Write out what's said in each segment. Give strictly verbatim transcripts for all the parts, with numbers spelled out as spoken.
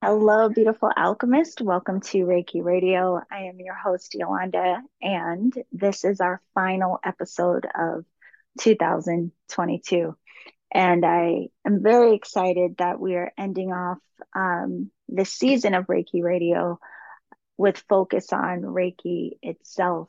Hello, beautiful alchemist. Welcome to Reiki Radio. I am your host, Yolanda, and this is our final episode of two thousand twenty-two. And I am very excited that we are ending off um, this season of Reiki Radio with focus on Reiki itself.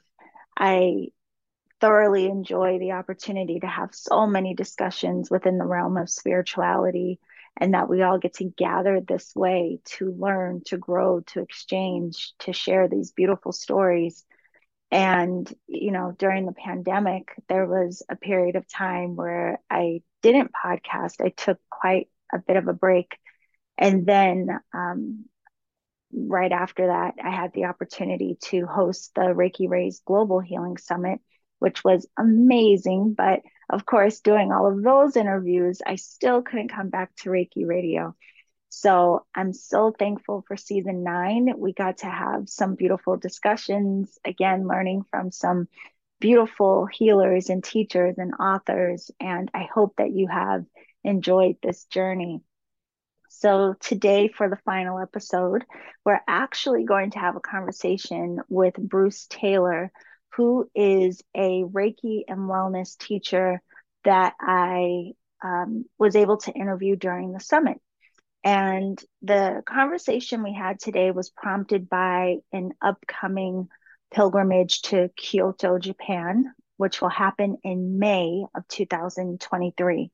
I thoroughly enjoy the opportunity to have so many discussions within the realm of spirituality, and that we all get to gather this way to learn, to grow, to exchange, to share these beautiful stories. And, you know, during the pandemic, there was a period of time where I didn't podcast. I took quite a bit of a break. And then um, right after that, I had the opportunity to host the Reiki Rays Global Healing Summit, which was amazing. But of course, doing all of those interviews, I still couldn't come back to Reiki Radio. So I'm so thankful for season nine. We got to have some beautiful discussions, again, learning from some beautiful healers and teachers and authors. And I hope that you have enjoyed this journey. So today, for the final episode, we're actually going to have a conversation with Bruce Taylor, who is a Reiki and wellness teacher that I um, was able to interview during the summit. And the conversation we had today was prompted by an upcoming pilgrimage to Kyoto, Japan, which will happen in May of two thousand twenty-three.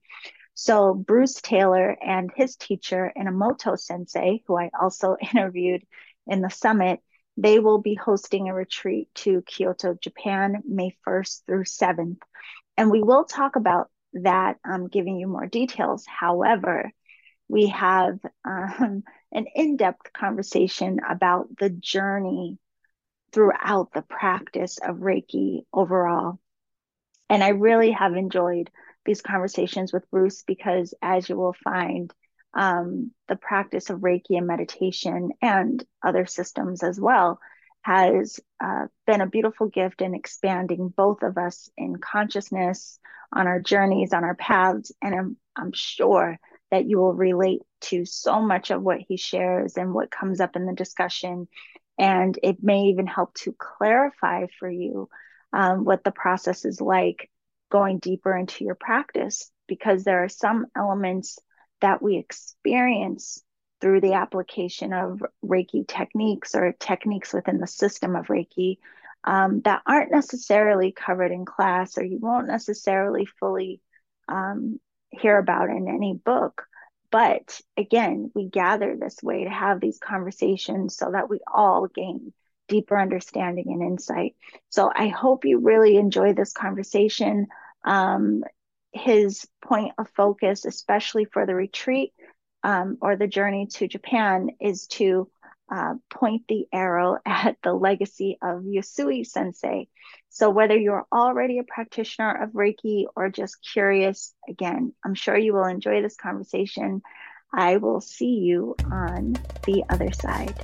So Bruce Taylor and his teacher, Inamoto Sensei, who I also interviewed in the summit, they will be hosting a retreat to Kyoto, Japan, May first through seventh. And we will talk about that, um, giving you more details. However, we have um, an in-depth conversation about the journey throughout the practice of Reiki overall. And I really have enjoyed these conversations with Bruce because, as you will find, um, the practice of Reiki and meditation and other systems as well has uh, been a beautiful gift in expanding both of us in consciousness on our journeys, on our paths. And I'm, I'm sure that you will relate to so much of what he shares and what comes up in the discussion. And it may even help to clarify for you um, what the process is like going deeper into your practice, because there are some elements that we experience through the application of Reiki techniques or techniques within the system of Reiki um, that aren't necessarily covered in class, or you won't necessarily fully um, hear about in any book. But again, we gather this way to have these conversations so that we all gain deeper understanding and insight. So I hope you really enjoy this conversation. Um, his point of focus, especially for the retreat um, or the journey to Japan, is to uh, point the arrow at the legacy of Yusui Sensei. So whether you're already a practitioner of Reiki or just curious, again, I'm sure you will enjoy this conversation. I will see you on the other side.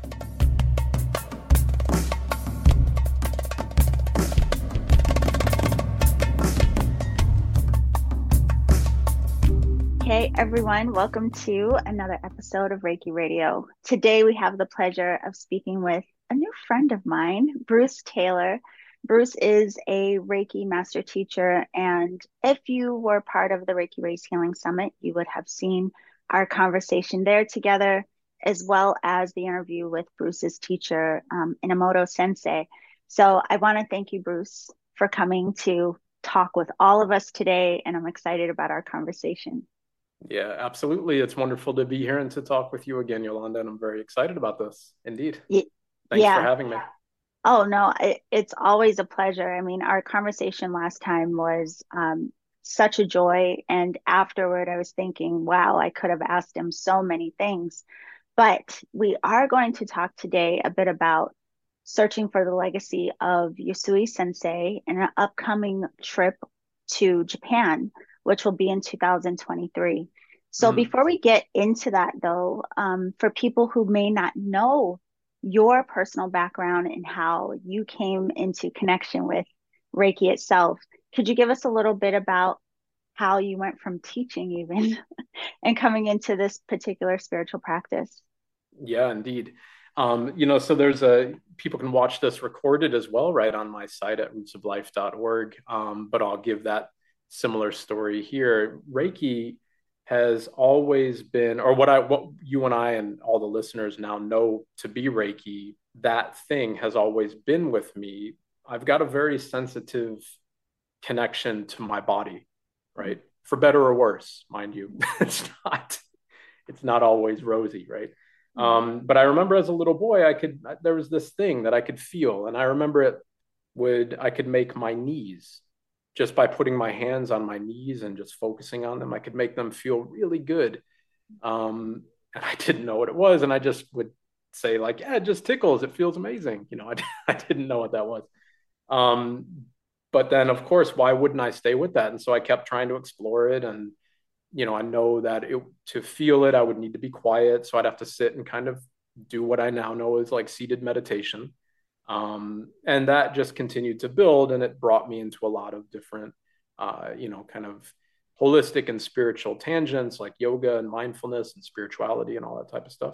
Hey everyone, welcome to another episode of Reiki Radio. Today we have the pleasure of speaking with a new friend of mine, Bruce Taylor. Bruce is a Reiki master teacher, and if you were part of the Reiki Rays Healing Summit, you would have seen our conversation there together, as well as the interview with Bruce's teacher, um, Inamoto Sensei. So I want to thank you, Bruce, for coming to talk with all of us today, and I'm excited about our conversation. Yeah, absolutely. It's wonderful to be here and to talk with you again, Yolanda, and I'm very excited about this. Indeed. Y- Thanks for yeah. having me. Oh, no, it, it's always a pleasure. I mean, our conversation last time was um, such a joy. And afterward, I was thinking, wow, I could have asked him so many things. But we are going to talk today a bit about searching for the legacy of Yusui Sensei and an upcoming trip to Japan, which will be in two thousand twenty-three. So Mm. before we get into that, though, um, for people who may not know your personal background and how you came into connection with Reiki itself, could you give us a little bit about how you went from teaching even and coming into this particular spiritual practice? Yeah, indeed. Um, you know, so there's a people can watch this recorded as well, right on my site at roots of life dot org. Um, but I'll give that similar story here. Reiki has always been, or what I what you and I and all the listeners now know to be Reiki, that thing has always been with me. I've got a very sensitive connection to my body, right? For better or worse, mind you. It's not it's not always rosy, right? Mm. Um, but I remember as a little boy, I could there was this thing that I could feel, and I remember it would I could make my knees just by putting my hands on my knees and just focusing on them. I could make them feel really good, um, and I didn't know what it was, and I just would say like, "Yeah, it just tickles. It feels amazing." You know, I, I didn't know what that was. Um, but then, of course, why wouldn't I stay with that? And so I kept trying to explore it, and you know, I know that it, to feel it, I would need to be quiet. So I'd have to sit and kind of do what I now know is like seated meditation. Um, and that just continued to build, and it brought me into a lot of different, uh, you know, kind of holistic and spiritual tangents like yoga and mindfulness and spirituality and all that type of stuff.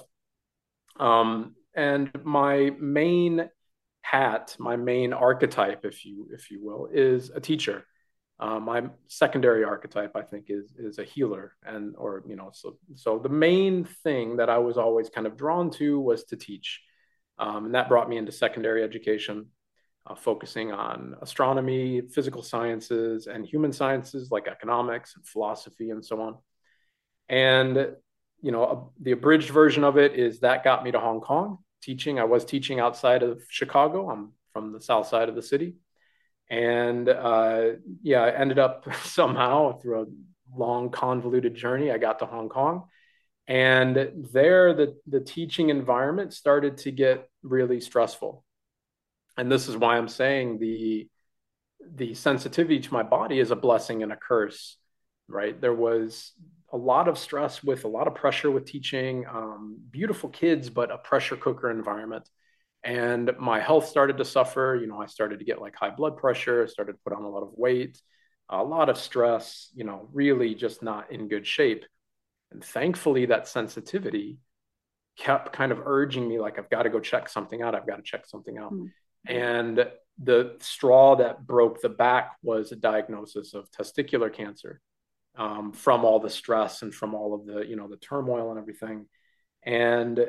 Um, and my main hat, my main archetype, if you if you will, is a teacher. Uh, my secondary archetype, I think, is is a healer, and or you know, so so the main thing that I was always kind of drawn to was to teach, um, and that brought me into secondary education, uh, focusing on astronomy, physical sciences, and human sciences like economics and philosophy and so on. And you know, a, the abridged version of it is that got me to Hong Kong teaching. I was teaching outside of Chicago. I'm from the south side of the city, and uh, yeah, I ended up somehow through a long, convoluted journey. I got to Hong Kong, and there the the teaching environment started to get really stressful. And this is why I'm saying the the sensitivity to my body is a blessing and a curse, right? There was a lot of stress with a lot of pressure with teaching, um, beautiful kids, but a pressure cooker environment. And my health started to suffer. You know, I started to get like high blood pressure, I started to put on a lot of weight, a lot of stress, you know, really just not in good shape. And thankfully, that sensitivity kept kind of urging me, like, I've got to go check something out. I've got to check something out. Mm. And the straw that broke the back was a diagnosis of testicular cancer, um, from all the stress and from all of the, you know, the turmoil and everything. And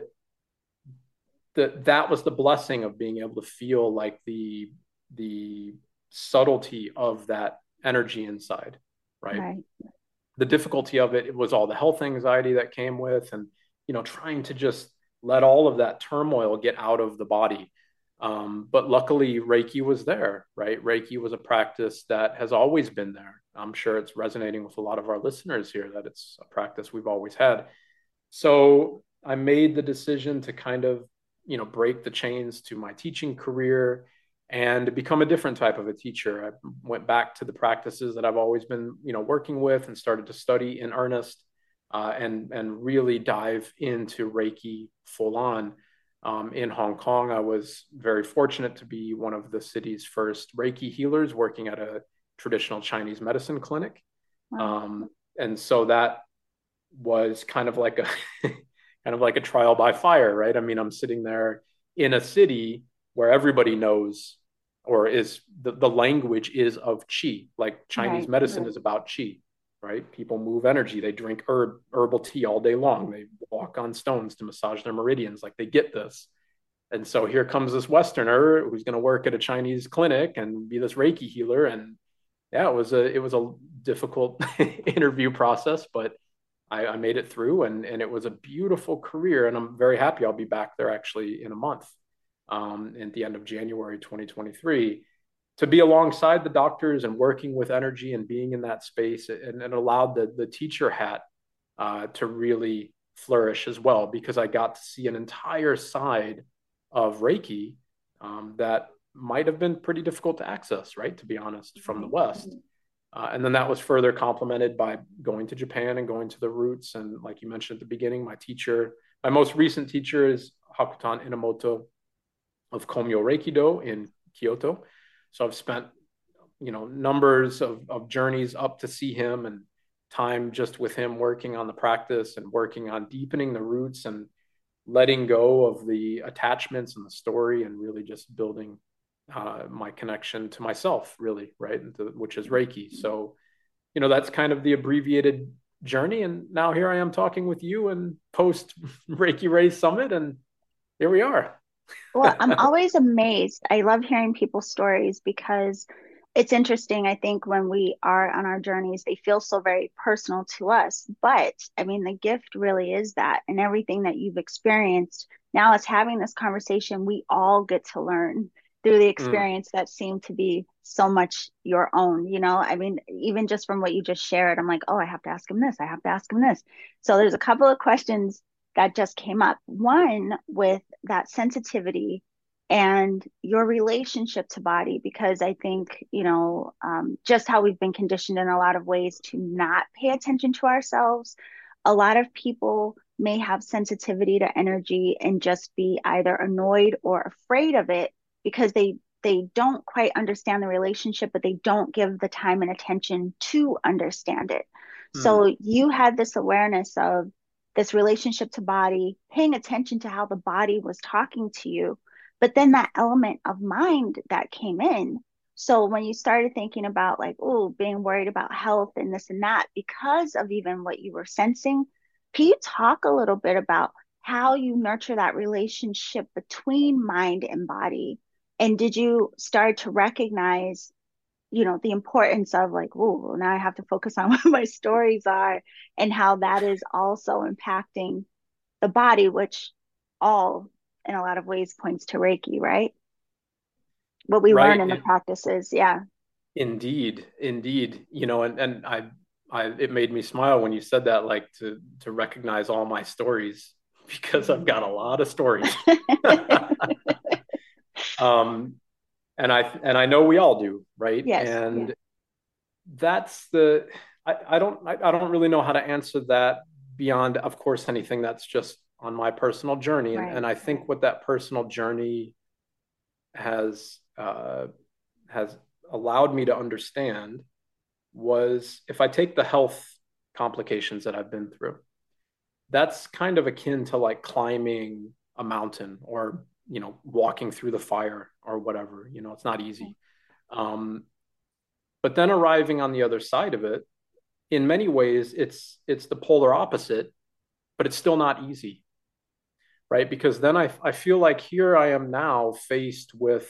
that that was the blessing of being able to feel like the the subtlety of that energy inside, right? Right. The difficulty of it, it was all the health anxiety that came with, and you know, trying to just let all of that turmoil get out of the body. Um, but luckily, Reiki was there, right? Reiki was a practice that has always been there. I'm sure it's resonating with a lot of our listeners here that it's a practice we've always had. So I made the decision to kind of, you know, break the chains to my teaching career and become a different type of a teacher. I went back to the practices that I've always been, you know, working with, and started to study in earnest, uh, and and really dive into Reiki full on. Um, in Hong Kong, I was very fortunate to be one of the city's first Reiki healers working at a traditional Chinese medicine clinic. Wow. Um, and so that was kind of like a kind of like a trial by fire, right? I mean, I'm sitting there in a city where everybody knows, or is the, the language is of qi. Like Chinese Right. medicine right. is about qi, right? People move energy. They drink herb herbal tea all day long. They walk on stones to massage their meridians. Like they get this. And so here comes this Westerner who's going to work at a Chinese clinic and be this Reiki healer. And yeah, it was a it was a difficult interview process, but I, I made it through, and, and it was a beautiful career. And I'm very happy I'll be back there actually in a month, um, at the end of January twenty twenty-three, to be alongside the doctors and working with energy and being in that space. And it allowed the, the teacher hat, uh, to really flourish as well, because I got to see an entire side of Reiki, um, that might have been pretty difficult to access, right? To be honest, from the Right. West. Uh, and then that was further complemented by going to Japan and going to the roots. And like you mentioned at the beginning, my teacher, my most recent teacher is Hakutan Inamoto of Komyo Reikido in Kyoto. So I've spent, you know, numbers of, of journeys up to see him, and time just with him working on the practice and working on deepening the roots and letting go of the attachments and the story and really just building uh, my connection to myself, really, right? Into, which is Reiki. So, you know, that's kind of the abbreviated journey. And now here I am talking with you and post Reiki Raise Summit, and here we are. Well, I'm always amazed. I love hearing people's stories because it's interesting. I think when we are on our journeys, they feel so very personal to us. But I mean, the gift really is that, and everything that you've experienced. Now, as having this conversation, we all get to learn through the Mm, experience that seemed to be so much your own. You know, I mean, even just from what you just shared, I'm like, oh, I have to ask him this. I have to ask him this. So there's a couple of questions that just came up. One with that sensitivity and your relationship to body, because I think, you know, um, just how we've been conditioned in a lot of ways to not pay attention to ourselves. A lot of people may have sensitivity to energy and just be either annoyed or afraid of it because they they don't quite understand the relationship, but they don't give the time and attention to understand it. mm, So you had this awareness of this relationship to body, paying attention to how the body was talking to you, but then that element of mind that came in. So when you started thinking about like, oh, being worried about health and this and that, because of even what you were sensing, can you talk a little bit about how you nurture that relationship between mind and body? And did you start to recognize, you know, the importance of like, oh, now I have to focus on what my stories are and how that is also impacting the body, which all in a lot of ways points to Reiki, right? What we learn right. in the It, practices. Yeah. indeed, indeed. You know, and and I, I, it made me smile when you said that, like to to recognize all my stories because I've got a lot of stories. um, and I and I know we all do, right? Yes. Yeah. And that's the I, I don't I, I don't really know how to answer that beyond, of course, anything that's just on my personal journey. And Right. and I think what that personal journey has uh, has allowed me to understand was, if I take the health complications that I've been through, that's kind of akin to like climbing a mountain or, you know, walking through the fire or whatever. You know, it's not easy. Um, but then arriving on the other side of it, in many ways, it's it's the polar opposite, but it's still not easy, right? Because then I I feel like here I am now faced with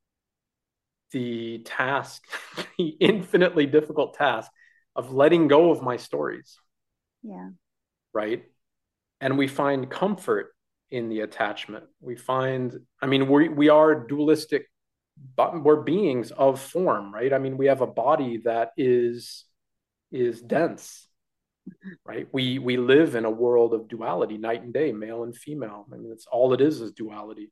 the task, the infinitely difficult task of letting go of my stories, Yeah. right? And we find comfort in the attachment. We find, I mean, we we are dualistic, but we're beings of form, right? I mean, we have a body that is is dense, right? We we live in a world of duality, night and day, male and female. I mean, it's all it is is duality.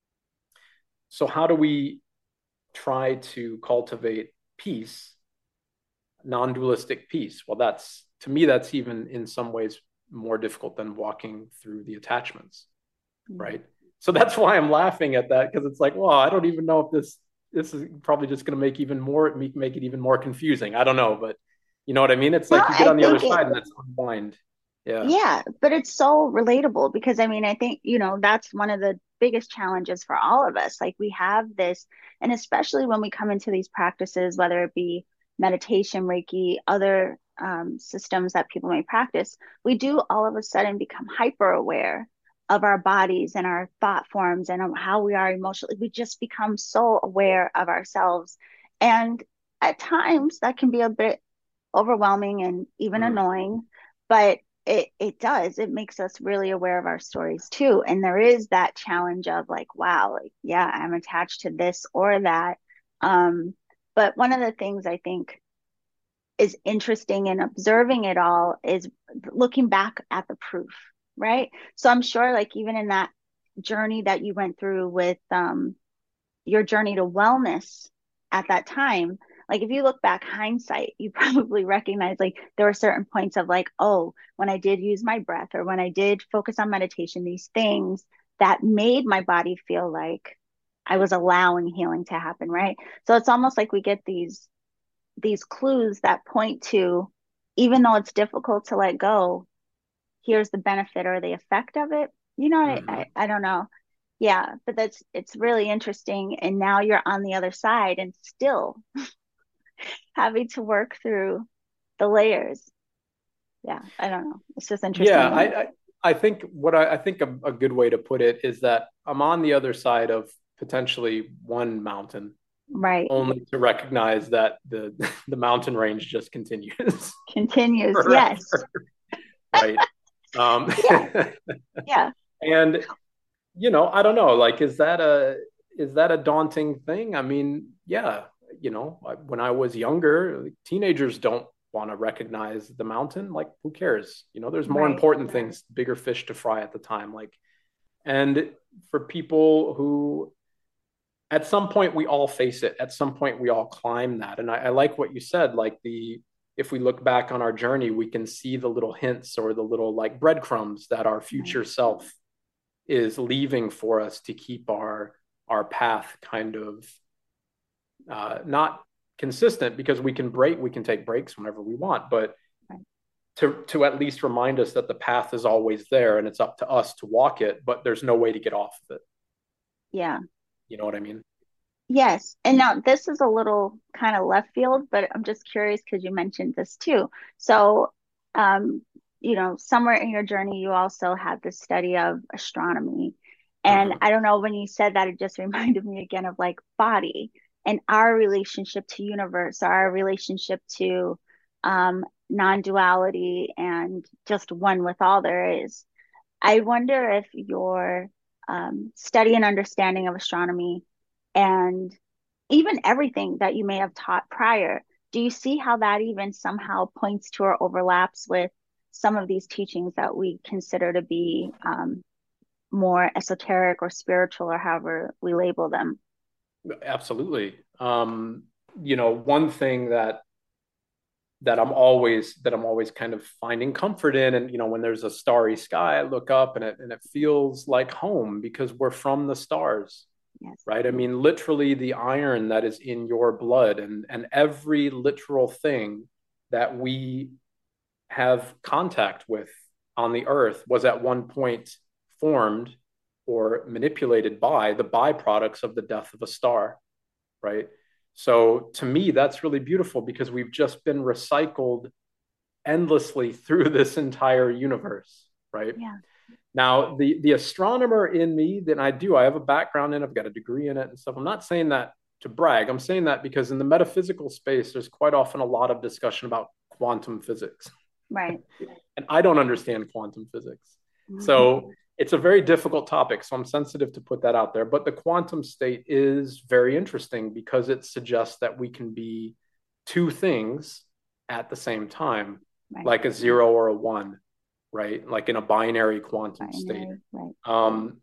So how do we try to cultivate peace, non-dualistic peace? Well, that's, to me, that's even in some ways more difficult than walking through the attachments, Yeah. right? So that's why I'm laughing at that, because it's like, well, I don't even know if this this is probably just going to make even more make it even more confusing. I don't know, but you know what I mean? It's No, like you get I on the other think it, side and it's unwind. Yeah. yeah, but it's so relatable because I mean, I think, you know, that's one of the biggest challenges for all of us. Like we have this, and especially when we come into these practices, whether it be meditation, Reiki, other um, systems that people may practice, we do all of a sudden become hyper aware of our bodies and our thought forms and of how we are emotionally. We just become so aware of ourselves. And at times that can be a bit overwhelming and even Mm. annoying, but it it does. It makes us really aware of our stories too. And there is that challenge of like, wow, like, yeah, I'm attached to this or that. Um, but one of the things I think is interesting in observing it all is looking back at the proof, right? So I'm sure like even in that journey that you went through with um your journey to wellness at that time, like if you look back hindsight, you probably recognize like there were certain points of like, oh, when I did use my breath or when I did focus on meditation, these things that made my body feel like I was allowing healing to happen, right? So it's almost like we get these these clues that point to, even though it's difficult to let go, here's the benefit or the effect of it. You know, I, Hmm. I, I don't know. Yeah, but that's it's really interesting. And now you're on the other side and still having to work through the layers. Yeah, I don't know. It's just Yeah, interesting to I, me. I I think what I, I think a, a good way to put it is that I'm on the other side of potentially one mountain, Right. only to recognize that the the mountain range just continues Continues. Yes. forever, right? Um, Yeah. Yeah. and you know, I don't know, like, is that a is that a daunting thing? I mean, yeah, you know, when I was younger, teenagers don't want to recognize the mountain. Like, who cares? You know, there's more Right. important things, bigger fish to fry at the time. Like, and for people who, at some point, we all face it. At some point, we all climb that. And I, I like what you said. Like the, if we look back on our journey, we can see the little hints or the little like breadcrumbs that our Right. future self is leaving for us to keep our our path kind of uh, not consistent, because we can break we can take breaks whenever we want, but Right. to to at least remind us that the path is always there and it's up to us to walk it, but there's no way to get off of it. Yeah. You know what I mean? Yes. And now this is a little kind of left field, but I'm just curious because you mentioned this too. So, um, you know, somewhere in your journey, you also had the study of astronomy. And Mm-hmm. I don't know, when you said that, it just reminded me again of like body and our relationship to universe, our relationship to um, non-duality and just one with all there is. I wonder if your um, study and understanding of astronomy and even everything that you may have taught prior, do you see how that even somehow points to or overlaps with some of these teachings that we consider to be um, more esoteric or spiritual or however we label them? Absolutely. Um, you know, one thing that that I'm always that I'm always kind of finding comfort in. And you know, when there's a starry sky, I look up and it and it feels like home because we're from the stars, Yes. right? I mean, literally the iron that is in your blood and and every literal thing that we have contact with on the earth was at one point formed or manipulated by the byproducts of the death of a star, right? So to me, that's really beautiful because we've just been recycled endlessly through this entire universe, right? Yeah. Now, the the astronomer in me, that I do, I have a background in, I've got a degree in it and stuff. I'm not saying that to brag. I'm saying that because in the metaphysical space, there's quite often a lot of discussion about quantum physics. Right. And I don't understand quantum physics. Mhm. So it's a very difficult topic. So I'm sensitive to put that out there. But the quantum state is very interesting because it suggests that we can be two things at the same time, Right. like a zero or a one, right? Like in a binary quantum state. Binary. Right. Um,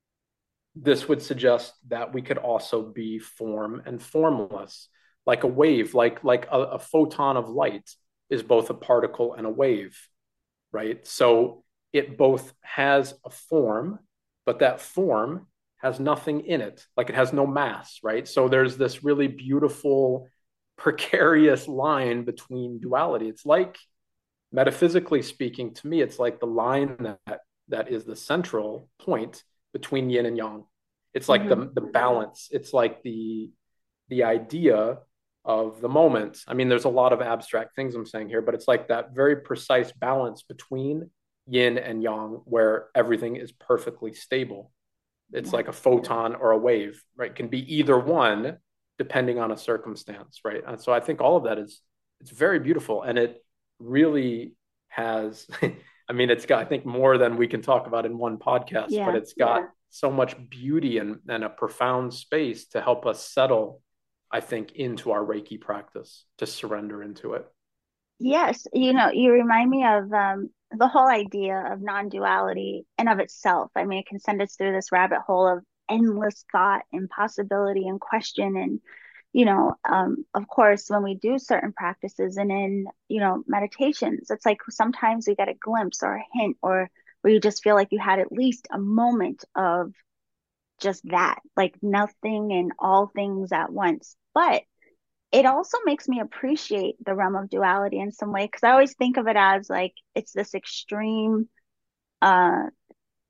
this would suggest that we could also be form and formless, like a wave, like like a, a photon of light is both a particle and a wave, right? So it both has a form, but that form has nothing in it, like it has no mass, right? So there's this really beautiful, precarious line between duality. It's like, metaphysically speaking, to me, it's like the line that that is the central point between yin and yang. It's like Hmm. the the balance. It's like the the idea of the moment. I mean, there's a lot of abstract things I'm saying here, but it's like that very precise balance between yin and yang where everything is perfectly stable. It's Yeah. like a photon or a wave, right? It can be either one depending on a circumstance, right? And so I think all of that is it's very beautiful and it really has I mean, it's got, I think, more than we can talk about in one podcast, but Yeah. it's got so much beauty and, and a profound space to help us settle, I think, into our Reiki practice, to surrender into it. Yes, you know, you remind me of um, the whole idea of non-duality and of itself. I mean, it can send us through this rabbit hole of endless thought and possibility and question. And, you know, um, of course, when we do certain practices and in, you know, meditations, it's like sometimes we get a glimpse or a hint or where you just feel like you had at least a moment of just that, like nothing and all things at once. But it also makes me appreciate the realm of duality in some way because I always think of it as like it's this extreme uh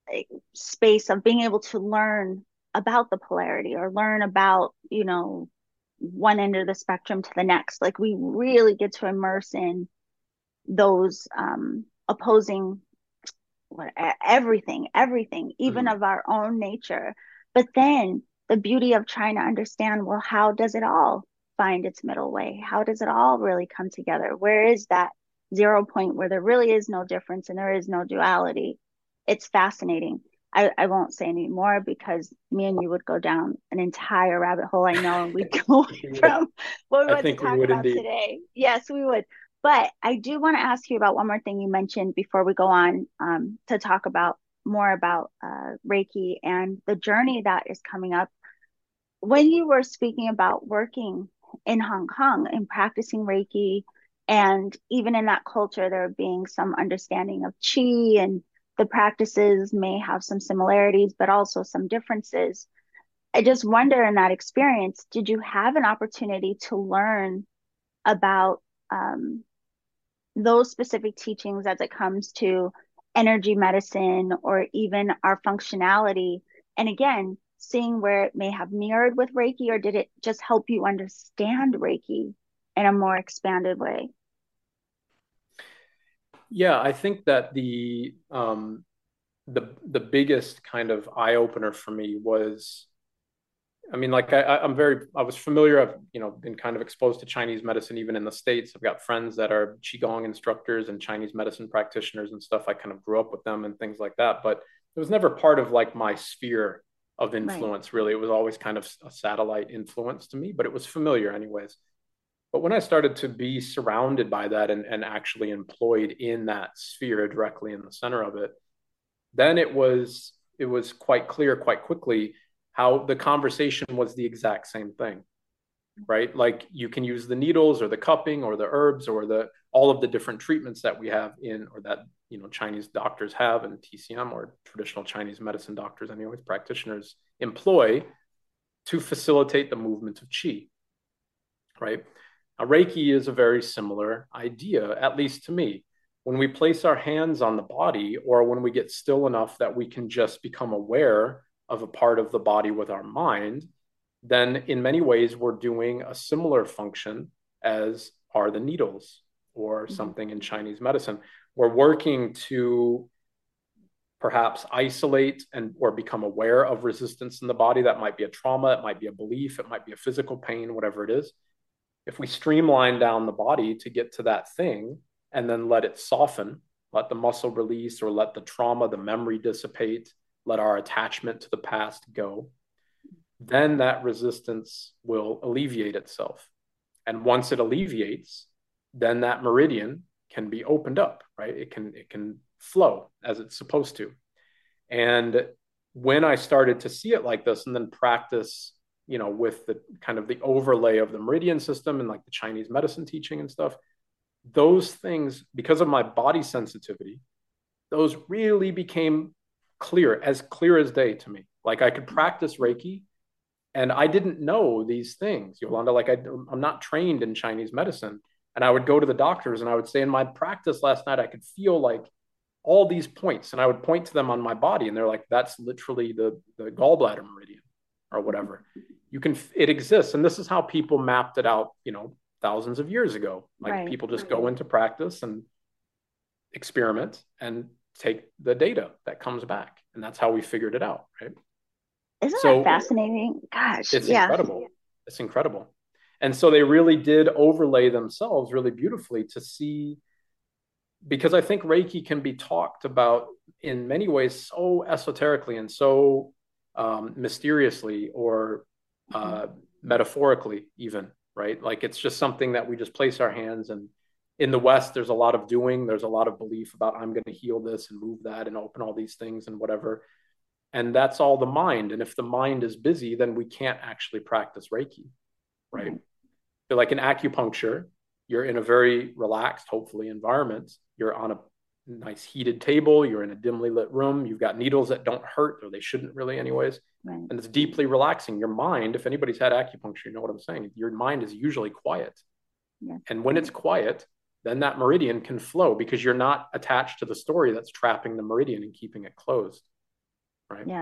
space of being able to learn about the polarity or learn about, you know, one end of the spectrum to the next. Like we really get to immerse in those um, opposing what, everything, everything, even Mm-hmm. of our own nature. But then the beauty of trying to understand, well, how does it all find its middle way? How does it all really come together? Where is that zero point where there really is no difference and there is no duality? It's fascinating. I, I won't say any more because me and you would go down an entire rabbit hole, I know, and we'd go We would. from what we I want to think we talk would about indeed. today. Yes, we would. But I do want to ask you about one more thing you mentioned before we go on um, to talk about more about uh, Reiki and the journey that is coming up. When you were speaking about working in Hong Kong and practicing Reiki, and even in that culture, there being some understanding of Qi and the practices may have some similarities, but also some differences. I just wonder in that experience, did you have an opportunity to learn about um, those specific teachings as it comes to energy medicine or even our functionality? And again, seeing where it may have mirrored with Reiki, or did it just help you understand Reiki in a more expanded way? Yeah, I think that the um, the the biggest kind of eye opener for me was, I mean, like I, I'm very, I was familiar. I've, you know, been kind of exposed to Chinese medicine even in the States. I've got friends that are Qigong instructors and Chinese medicine practitioners and stuff. I kind of grew up with them and things like that, but it was never part of like my sphere of Right. influence, really. It was always kind of a satellite influence to me, but it was familiar anyways. But when I started to be surrounded by that and, and actually employed in that sphere directly in the center of it, then it was it was quite clear quite quickly how the conversation was the exact same thing, right? Like you can use the needles or the cupping or the herbs or the all of the different treatments that we have in, or that, you know, Chinese doctors have and T C M or traditional Chinese medicine doctors, anyways, practitioners employ to facilitate the movement of qi, right? Now, Reiki is a very similar idea, at least to me. When we place our hands on the body, or when we get still enough that we can just become aware of a part of the body with our mind, then in many ways we're doing a similar function as are the needles or Mm-hmm. something in Chinese medicine. We're working to perhaps isolate and or become aware of resistance in the body. That might be a trauma, it might be a belief, it might be a physical pain, whatever it is. If we streamline down the body to get to that thing and then let it soften, let the muscle release or let the trauma, the memory dissipate, let our attachment to the past go, then that resistance will alleviate itself. And once it alleviates, then that meridian can be opened up, right? It can it can flow as it's supposed to. And when I started to see it like this and then practice, you know, with the kind of the overlay of the meridian system and like the Chinese medicine teaching and stuff, those things, because of my body sensitivity, those really became clear, as clear as day to me. Like I could practice Reiki and I didn't know these things, Yolanda. Like I, I'm not trained in Chinese medicine. And I would go to the doctors and I would say, in my practice last night, I could feel like all these points, and I would point to them on my body, and they're like, that's literally the the gallbladder meridian or whatever. You can, it exists. And this is how people mapped it out, you know, thousands of years ago. Like Right. people just go into practice and experiment and take the data that comes back. And that's how we figured it out, right? Isn't that So fascinating? Gosh, it's yeah. incredible. It's incredible. And so they really did overlay themselves really beautifully to see, because I think Reiki can be talked about in many ways so esoterically and so um, mysteriously or Mhm. uh, metaphorically, even, right? Like it's just something that we just place our hands, and in the West, there's a lot of doing, there's a lot of belief about I'm going to heal this and move that and open all these things and whatever. And that's all the mind. And if the mind is busy, then we can't actually practice Reiki, right? Right. So like in acupuncture, you're in a very relaxed, hopefully, environment. You're on a nice heated table. You're in a dimly lit room. You've got needles that don't hurt, or they shouldn't really, anyways. Right. And it's deeply relaxing. Your mind, if anybody's had acupuncture, you know what I'm saying. Your mind is usually quiet. Yeah. And when it's quiet, then that meridian can flow because you're not attached to the story that's trapping the meridian and keeping it closed. right? Yeah.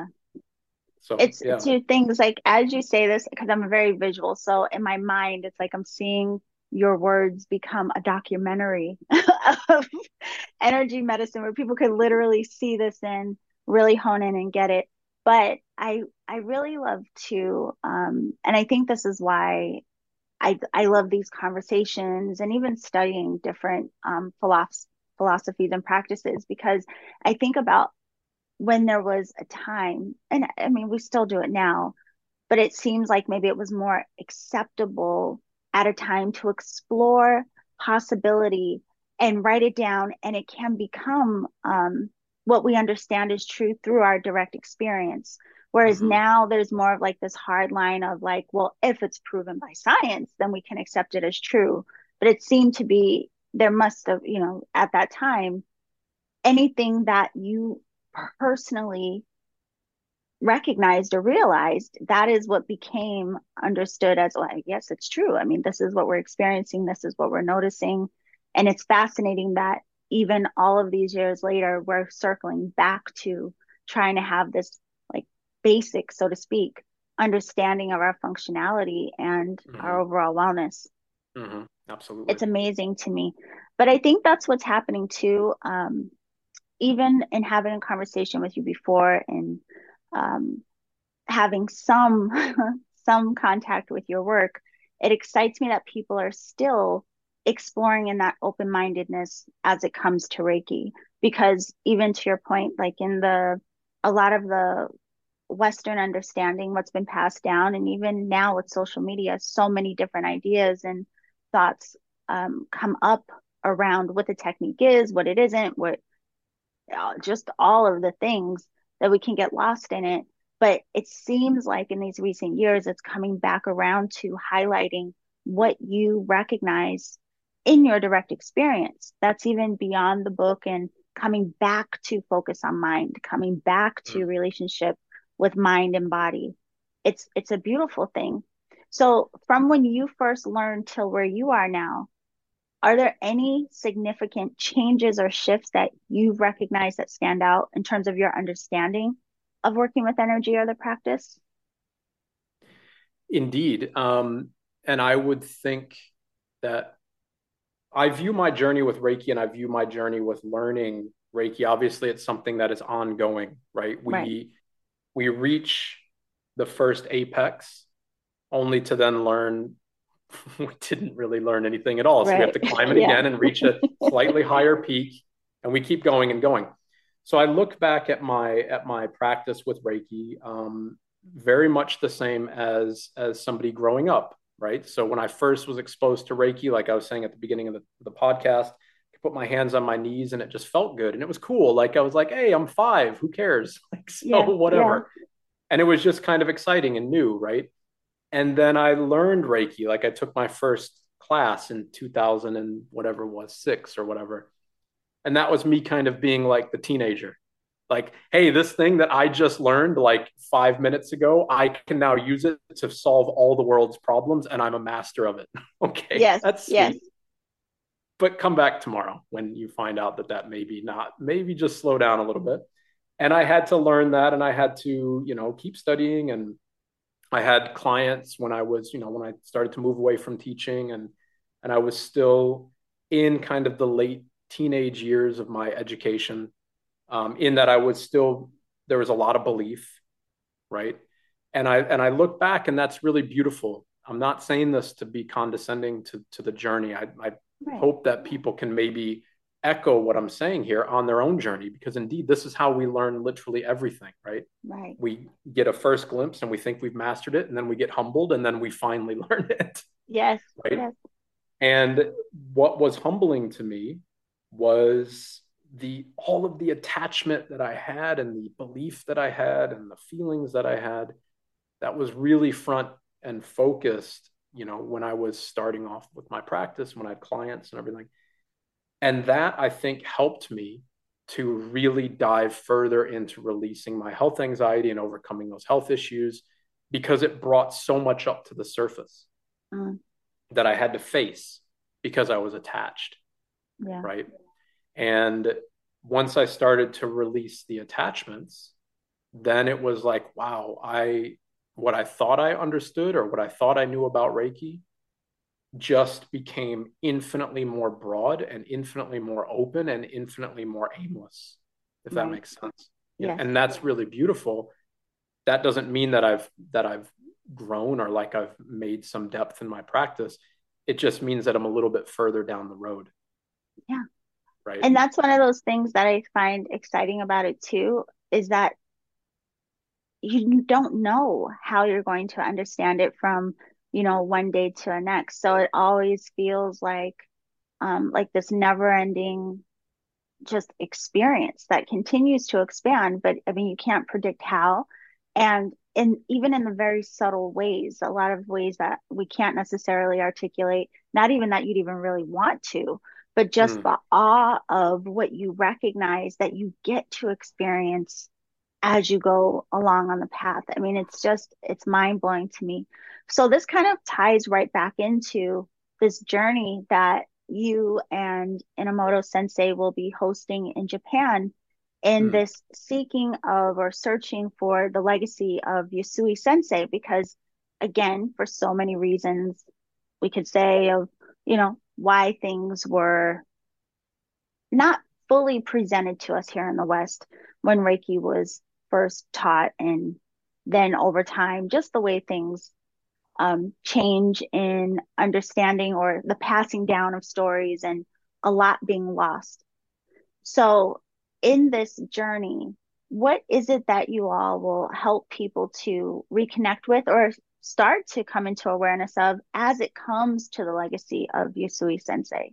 So It's yeah. two things like as you say this, because I'm very visual. So in my mind, it's like I'm seeing your words become a documentary of energy medicine where people could literally see this and really hone in and get it. But I I really love to um and I think this is why I I love these conversations and even studying different um philosoph philosophies and practices because I think about when there was a time, and I mean, we still do it now, but it seems like maybe it was more acceptable at a time to explore possibility and write it down, and it can become um, what we understand is true through our direct experience. Whereas Mm-hmm. now there's more of like this hard line of like, well, if it's proven by science, then we can accept it as true. But it seemed to be there must have, you know, at that time, anything that you personally recognized or realized, that is what became understood as, well, yes, it's true. I mean, this is what we're experiencing, this is what we're noticing. And it's fascinating that even all of these years later, we're circling back to trying to have this like basic, so to speak, understanding of our functionality and Mm-hmm. our overall wellness. Mm-hmm. Absolutely. It's amazing to me. But I think that's what's happening too. Um, even in having a conversation with you before and um, having some some contact with your work, it excites me that people are still exploring in that open-mindedness as it comes to Reiki. Because even to your point, like in the a lot of the Western understanding, what's been passed down, and even now with social media, so many different ideas and thoughts um, come up around what the technique is, what it isn't, what uh, just all of the things that we can get lost in it. But it seems like in these recent years, it's coming back around to highlighting what you recognize in your direct experience. That's even beyond the book and coming back to focus on mind, coming back to Mm. relationship with mind and body. It's it's a beautiful thing. So from when you first learned till where you are now, are there any significant changes or shifts that you've recognized that stand out in terms of your understanding of working with energy or the practice? Indeed. Um, and I would think that I view my journey with Reiki and I view my journey with learning Reiki. Obviously, it's something that is ongoing, right? Right. We we reach the first apex only to then learn we didn't really learn anything at all. So we have Right. to climb it Yeah. again and reach a slightly higher peak, and we keep going and going. So I look back at my at my practice with Reiki, um, very much the same as as somebody growing up, right? So when I first was exposed to Reiki, like I was saying at the beginning of the, the podcast, I put my hands on my knees and it just felt good and it was cool. Like I was like, hey, I'm five, who cares? Like Yeah. so Yeah. whatever. And it was just kind of exciting and new, right? And then I learned Reiki. Like I took my first class in two thousand and whatever it was, six or whatever. And that was me kind of being like the teenager. Like, hey, this thing that I just learned like five minutes ago, I can now use it to solve all the world's problems, and I'm a master of it. Okay, Yes. that's Yes. sweet. But come back tomorrow when you find out that that maybe not, maybe just slow down a little bit. And I had to learn that, and I had to, you know, keep studying. And I had clients when I was, you know, when I started to move away from teaching, and and I was still in kind of the late teenage years of my education, um, in that I was still, there was a lot of belief, right? And I and I look back, and that's really beautiful. I'm not saying this to be condescending to to the journey. I, I Right. hope that people can maybe echo what I'm saying here on their own journey, because indeed this is how we learn literally everything, right? Right. We get a first glimpse and we think we've mastered it, and then we get humbled, and then we finally learn it, Yes. right? Yes. And what was humbling to me was the all of the attachment that I had and the belief that I had and the feelings that I had that was really front and focused, you know, when I was starting off with my practice, when I had clients and everything. And that I think helped me to really dive further into releasing my health anxiety and overcoming those health issues, because it brought so much up to the surface Mm, that I had to face because I was attached, yeah. right? And once I started to release the attachments, then it was like, wow, I, what I thought I understood or what I thought I knew about Reiki just became infinitely more broad and infinitely more open and infinitely more aimless, if that Right. makes sense. You know, Yes. and that's really beautiful. That doesn't mean that I've that I've grown or like I've made some depth in my practice. It just means that I'm a little bit further down the road, Yeah. right? And that's one of those things that I find exciting about it too, is that you don't know how you're going to understand it from, you know, one day to the next. So it always feels like um like this never ending just experience that continues to expand, but I mean you can't predict how. And in even in the very subtle ways, a lot of ways that we can't necessarily articulate, not even that you'd even really want to, but just Mm. the awe of what you recognize that you get to experience as you go along on the path. I mean, it's just, it's mind blowing to me. So this kind of ties right back into this journey that you and Inamoto Sensei will be hosting in Japan in Mm. this seeking of or searching for the legacy of Yusui Sensei, because again, for so many reasons, we could say of, you know, why things were not fully presented to us here in the West when Reiki was first taught, and then over time, just the way things um, change in understanding or the passing down of stories and a lot being lost. So, in this journey, what is it that you all will help people to reconnect with or start to come into awareness of as it comes to the legacy of Yusui Sensei?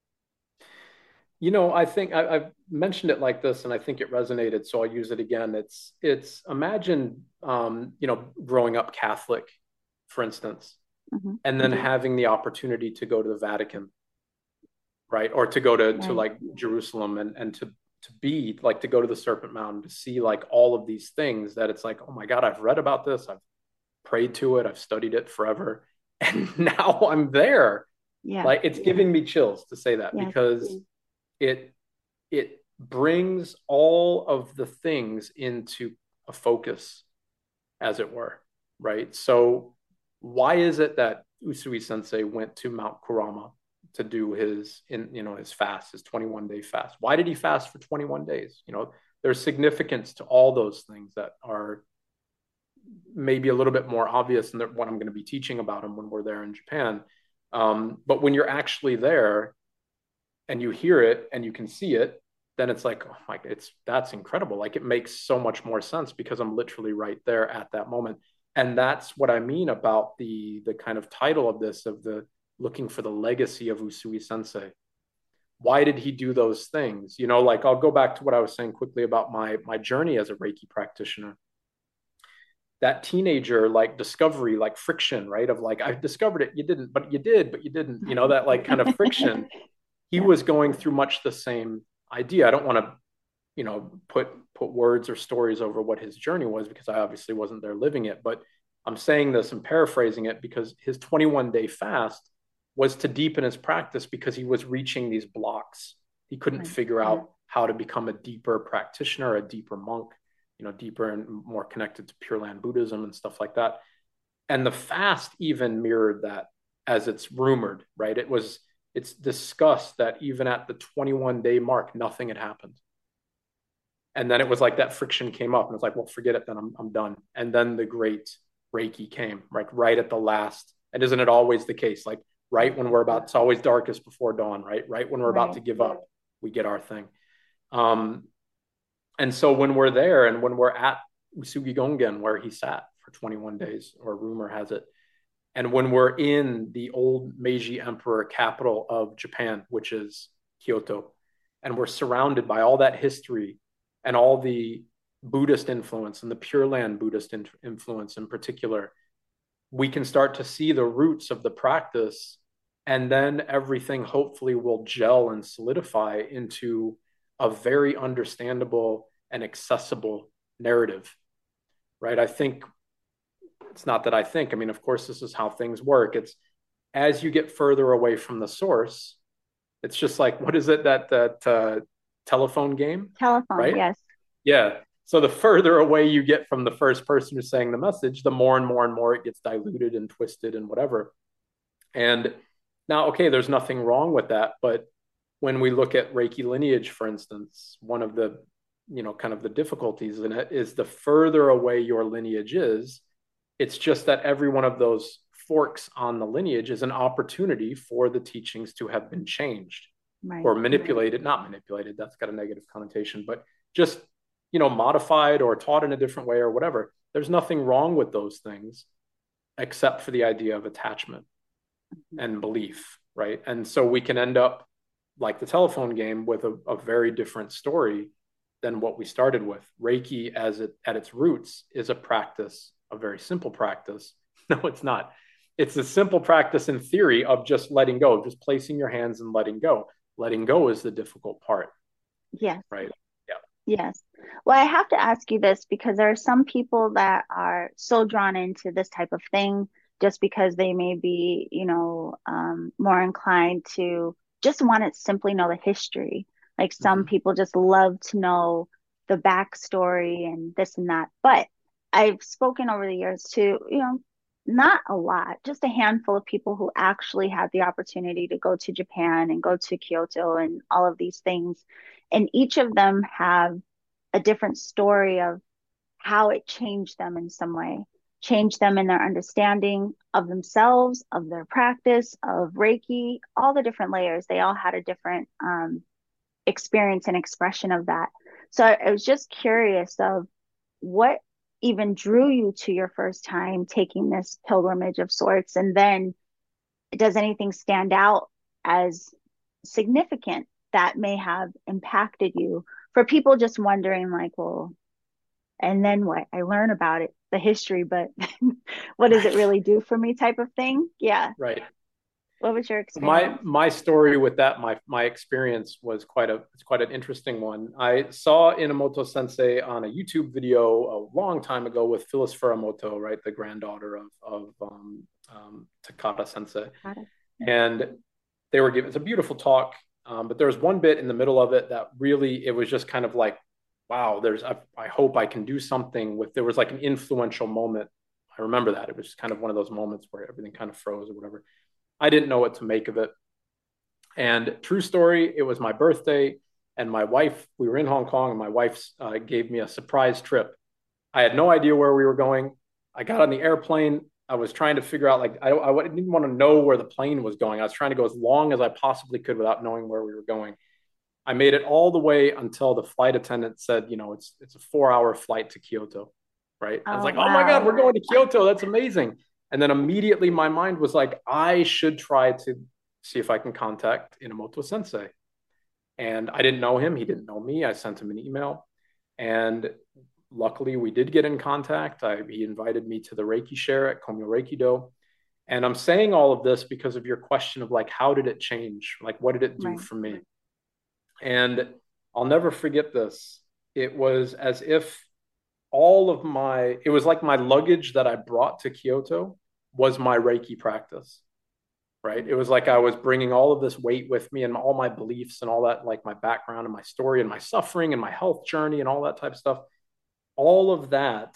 You know, I think I, I've mentioned it like this, and I think it resonated, so I'll use it again. It's it's imagine, um, you know, growing up Catholic, for instance, Mm-hmm. and then having the opportunity to go to the Vatican, right, or to go to to Right. like Jerusalem and and to to be like to go to the Serpent Mountain to see like all of these things that it's like, oh my God, I've read about this, I've prayed to it, I've studied it forever, and now I'm there. Yeah. Like it's giving me chills to say that Yes. because it it brings all of the things into a focus, as it were, right? So why is it that Usui Sensei went to Mount Kurama to do his in you know his fast, his twenty-one day fast? Why did he fast for twenty-one days? You know, there's significance to all those things that are maybe a little bit more obvious than what I'm going to be teaching about him when we're there in Japan. Um, but when you're actually there and you hear it and you can see it, then it's like, oh my, it's that's incredible. Like it makes so much more sense because I'm literally right there at that moment. And that's what I mean about the the kind of title of this, of the looking for the legacy of Usui Sensei. Why did he do those things? You know, like I'll go back to what I was saying quickly about my my journey as a Reiki practitioner. That teenager like discovery, like friction, right? Of like, I discovered it, you didn't, but you did, but you didn't, you know, that like kind of friction. He Yeah. was going through much the same idea. I don't want to, you know, put put words or stories over what his journey was because I obviously wasn't there living it. But I'm saying this and paraphrasing it because his twenty-one day fast was to deepen his practice because he was reaching these blocks. He couldn't Right. figure out how to become a deeper practitioner, a deeper monk, you know, deeper and more connected to Pure Land Buddhism and stuff like that. And the fast even mirrored that, as it's rumored, right? It was it's discussed that even at the twenty-one day mark, nothing had happened. And then it was like that friction came up, and it's like, well, forget it, then I'm I'm done. And then the great Reiki came, like right at the last. And isn't it always the case? Like right when we're about, it's always darkest before dawn, right? Right when we're about Right. to give up, we get our thing. Um, and so when we're there and when we're at Usugi Gongen, where he sat for twenty-one days, or rumor has it, and when we're in the old Meiji Emperor capital of Japan, which is Kyoto, and we're surrounded by all that history and all the Buddhist influence and the Pure Land Buddhist in- influence in particular, we can start to see the roots of the practice. And then everything hopefully will gel and solidify into a very understandable and accessible narrative, right? I think it's not that I think, I mean, of course, this is how things work. It's as you get further away from the source, it's just like, what is it that that uh, telephone game, Telephone. right? Yes. Yeah. So the further away you get from the first person who's saying the message, the more and more and more it gets diluted and twisted and whatever. And now, okay, there's nothing wrong with that. But when we look at Reiki lineage, for instance, one of the, you know, kind of the difficulties in it is the further away your lineage is, it's just that every one of those forks on the lineage is an opportunity for the teachings to have been changed right. or manipulated, right. not manipulated, that's got a negative connotation, but just, you know, modified or taught in a different way or whatever. There's nothing wrong with those things except for the idea of attachment mm-hmm. and belief, right? And so we can end up like the telephone game with a, a very different story than what we started with. Reiki, as it at its roots, is a practice, a very simple practice. No, it's not. It's a simple practice in theory of just letting go, just placing your hands and letting go. Letting go is the difficult part. Yes. Right. Yeah. Yes. Well, I have to ask you this because there are some people that are so drawn into this type of thing just because they may be, you know, um, more inclined to just want to simply know the history. Like some mm-hmm. people just love to know the backstory and this and that. But I've spoken over the years to, you know, not a lot, just a handful of people who actually had the opportunity to go to Japan and go to Kyoto and all of these things. And each of them have a different story of how it changed them in some way, changed them in their understanding of themselves, of their practice, of Reiki, all the different layers. They all had a different um, experience and expression of that. So I, I was just curious of what even drew you to your first time taking this pilgrimage of sorts, and then does anything stand out as significant that may have impacted you, for people just wondering like, well, and then what? I learn about it, the history, but what does it really do for me type of thing? Yeah. Right. What was your experience? My my story with that, my my experience was quite a it's quite an interesting one. I saw Inamoto Sensei on a YouTube video a long time ago with Phyllis Furamoto, right, the granddaughter of of um, um, Takata Sensei, Takata. And they were giving it's a beautiful talk, um, but there was one bit in the middle of it that really it was just kind of like, wow, there's I, I hope I can do something with. There was like an influential moment. I remember that it was kind of one of those moments where everything kind of froze or whatever. I didn't know what to make of it. And true story, it was my birthday and my wife, we were in Hong Kong and my wife uh, gave me a surprise trip. I had no idea where we were going. I got on the airplane. I was trying to figure out, like, I, I didn't want to know where the plane was going. I was trying to go as long as I possibly could without knowing where we were going. I made it all the way until the flight attendant said, you know, it's it's a four hour flight to Kyoto, right? Oh, I was like, wow. Oh my God, we're going to Kyoto. That's amazing. And then immediately my mind was like, I should try to see if I can contact Inamoto Sensei. And I didn't know him. He didn't know me. I sent him an email. And luckily we did get in contact. I, he invited me to the Reiki share at Komyo Reiki Do. And I'm saying all of this because of your question of like, how did it change? Like, what did it do right. for me? And I'll never forget this. It was as if all of my, it was like my luggage that I brought to Kyoto was my Reiki practice, right? It was like I was bringing all of this weight with me and all my beliefs and all that, like my background and my story and my suffering and my health journey and all that type of stuff. All of that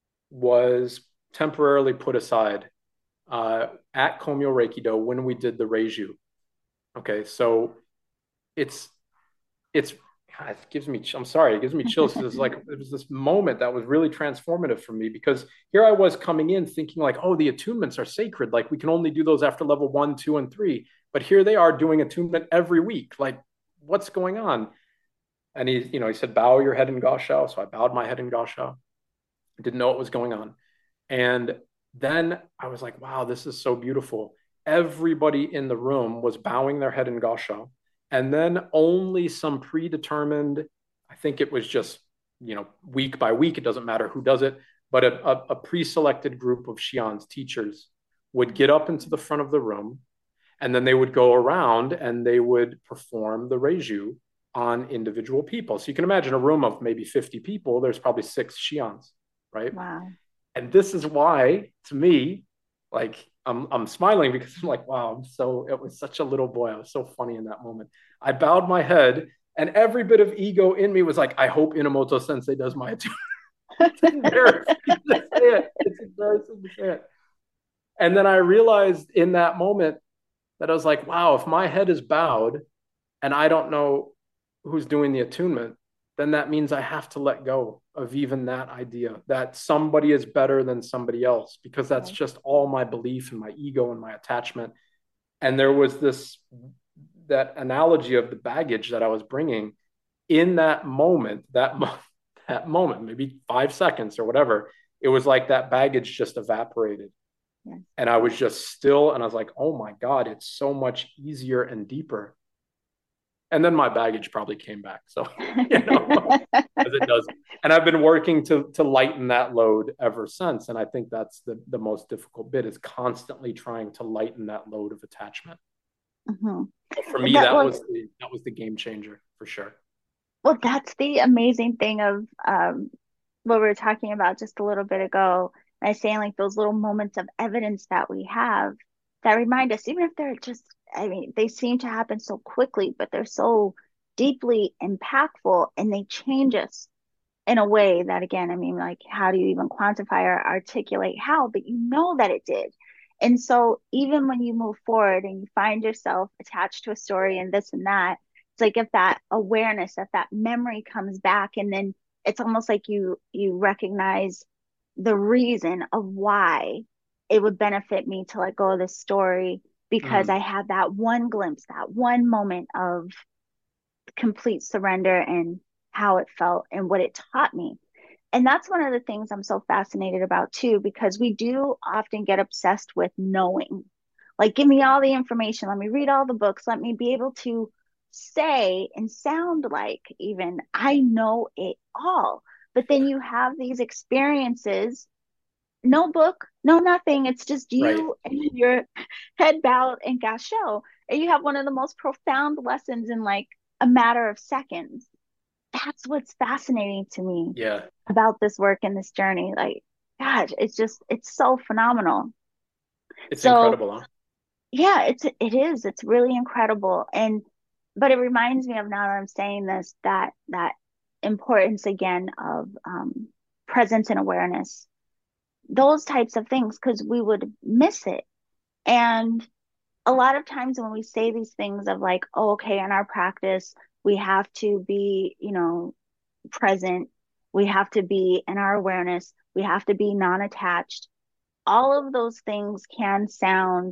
was temporarily put aside uh, at Komyo Reiki Do when we did the Reiju. Okay, so it's, it's, God, it gives me, I'm sorry, it gives me chills because it's like, it was this moment that was really transformative for me, because here I was coming in thinking like, oh, the attunements are sacred. Like we can only do those after level one, two, and three. But here they are doing attunement every week. Like, what's going on? And he, you know, he said, bow your head in Gaoshao. So I bowed my head in Gaoshao. I didn't know what was going on. And then I was like, wow, this is so beautiful. Everybody in the room was bowing their head in Gaoshao. And then only some predetermined, I think it was just, you know, week by week, it doesn't matter who does it, but a, a, a pre-selected group of Shians teachers would get up into the front of the room, and then they would go around and they would perform the Reiju on individual people. So you can imagine a room of maybe fifty people, there's probably six Shians, right? Wow. And this is why, to me, like, I'm I'm smiling because I'm like, wow, I'm so, it was such a little boy. I was so funny in that moment. I bowed my head And every bit of ego in me was like, I hope Inamoto Sensei does my attunement. It's embarrassing to say it. It's embarrassing to say it. And then I realized in that moment that I was like, wow, if my head is bowed and I don't know who's doing the attunement, then that means I have to let go of even that idea that somebody is better than somebody else, because that's just all my belief and my ego and my attachment. And there was this, that analogy of the baggage that I was bringing in that moment, that, mo- that moment, maybe five seconds or whatever, it was like that baggage just evaporated. Yeah. And I was just still, and I was like, oh my God, it's so much easier and deeper. And then my baggage probably came back. So, you know, as it does. And I've been working to to lighten that load ever since. And I think that's the, the most difficult bit, is constantly trying to lighten that load of attachment. Mm-hmm. For me, that, that was, was the, that was the game changer for sure. Well, that's the amazing thing of um, what we were talking about just a little bit ago. And I was saying, like, those little moments of evidence that we have that remind us, even if they're just, I mean, they seem to happen so quickly, but they're so deeply impactful, and they change us in a way that, again, I mean, like, how do you even quantify or articulate how, but you know that it did. And so even when you move forward and you find yourself attached to a story and this and that, it's like if that awareness, if that memory comes back, and then it's almost like you you recognize the reason of why it would benefit me to let go of this story, because mm. I had that one glimpse, that one moment of complete surrender and how it felt and what it taught me. And that's one of the things I'm so fascinated about too, because we do often get obsessed with knowing. Like, give me all the information. Let me read all the books. Let me be able to say and sound like even I know it all. But then you have these experiences, no book, no nothing. It's just you right. and your head bowed and gasho. And you have one of the most profound lessons in like a matter of seconds. That's what's fascinating to me yeah. about this work and this journey. Like, God, it's just, it's so phenomenal. It's so, incredible, huh? Yeah, it's, it is, it's really incredible. And, but it reminds me of, now that I'm saying this, that, that importance again of um, presence and awareness, those types of things, because we would miss it. And a lot of times when we say these things of like, oh, okay, in our practice, we have to be, you know, present, we have to be in our awareness, we have to be non-attached. All of those things can sound,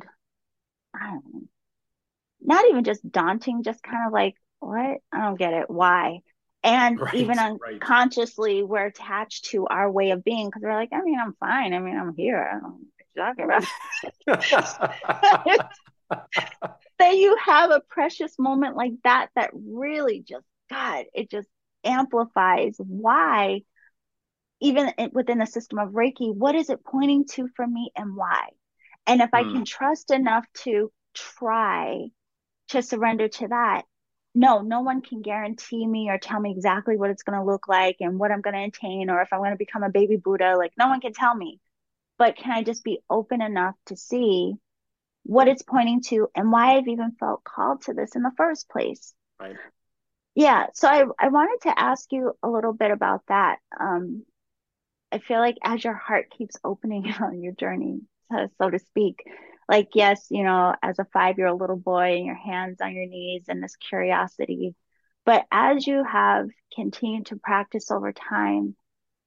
I don't know, not even just daunting, just kind of like, what? I don't get it. Why? And right, even unconsciously, right. we're attached to our way of being, because we're like, I mean, I'm fine. I mean, I'm here. I don't know what you're talking about. That you have a precious moment like that, that really just, God, it just amplifies why, even within the system of Reiki, what is it pointing to for me and why? And if mm. I can trust enough to try to surrender to that, no, no one can guarantee me or tell me exactly what it's going to look like and what I'm going to attain, or if I'm going to become a baby Buddha. Like, no one can tell me. But can I just be open enough to see what it's pointing to and why I've even felt called to this in the first place? Right. Yeah. So I, I wanted to ask you a little bit about that. Um, I feel like as your heart keeps opening on your journey, so, so to speak, like, yes, you know, as a five-year-old little boy and your hands on your knees and this curiosity, but as you have continued to practice over time,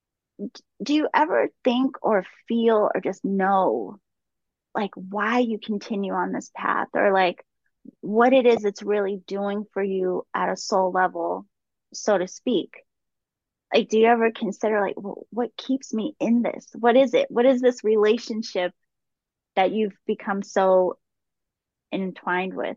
do you ever think or feel or just know like why you continue on this path, or like what it is it's really doing for you at a soul level, so to speak? Like, do you ever consider like, well, what keeps me in this? What is it? What is this relationship that you've become so entwined with?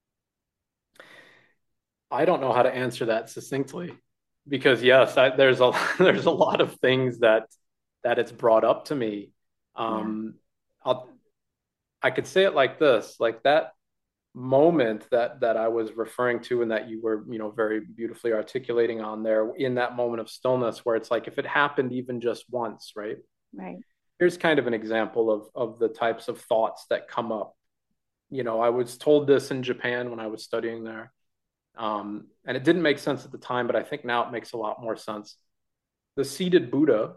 I don't know how to answer that succinctly, because yes, I, there's a there's a lot of things that that it's brought up to me. Um, yeah. I'll, I could say it like this, like that moment that that I was referring to and that you were, you know, very beautifully articulating on there, in that moment of stillness where it's like, if it happened even just once, right? Right. Here's kind of an example of of the types of thoughts that come up. You know, I was told this in Japan when I was studying there. Um, and it didn't make sense at the time, but I think now it makes a lot more sense. The seated Buddha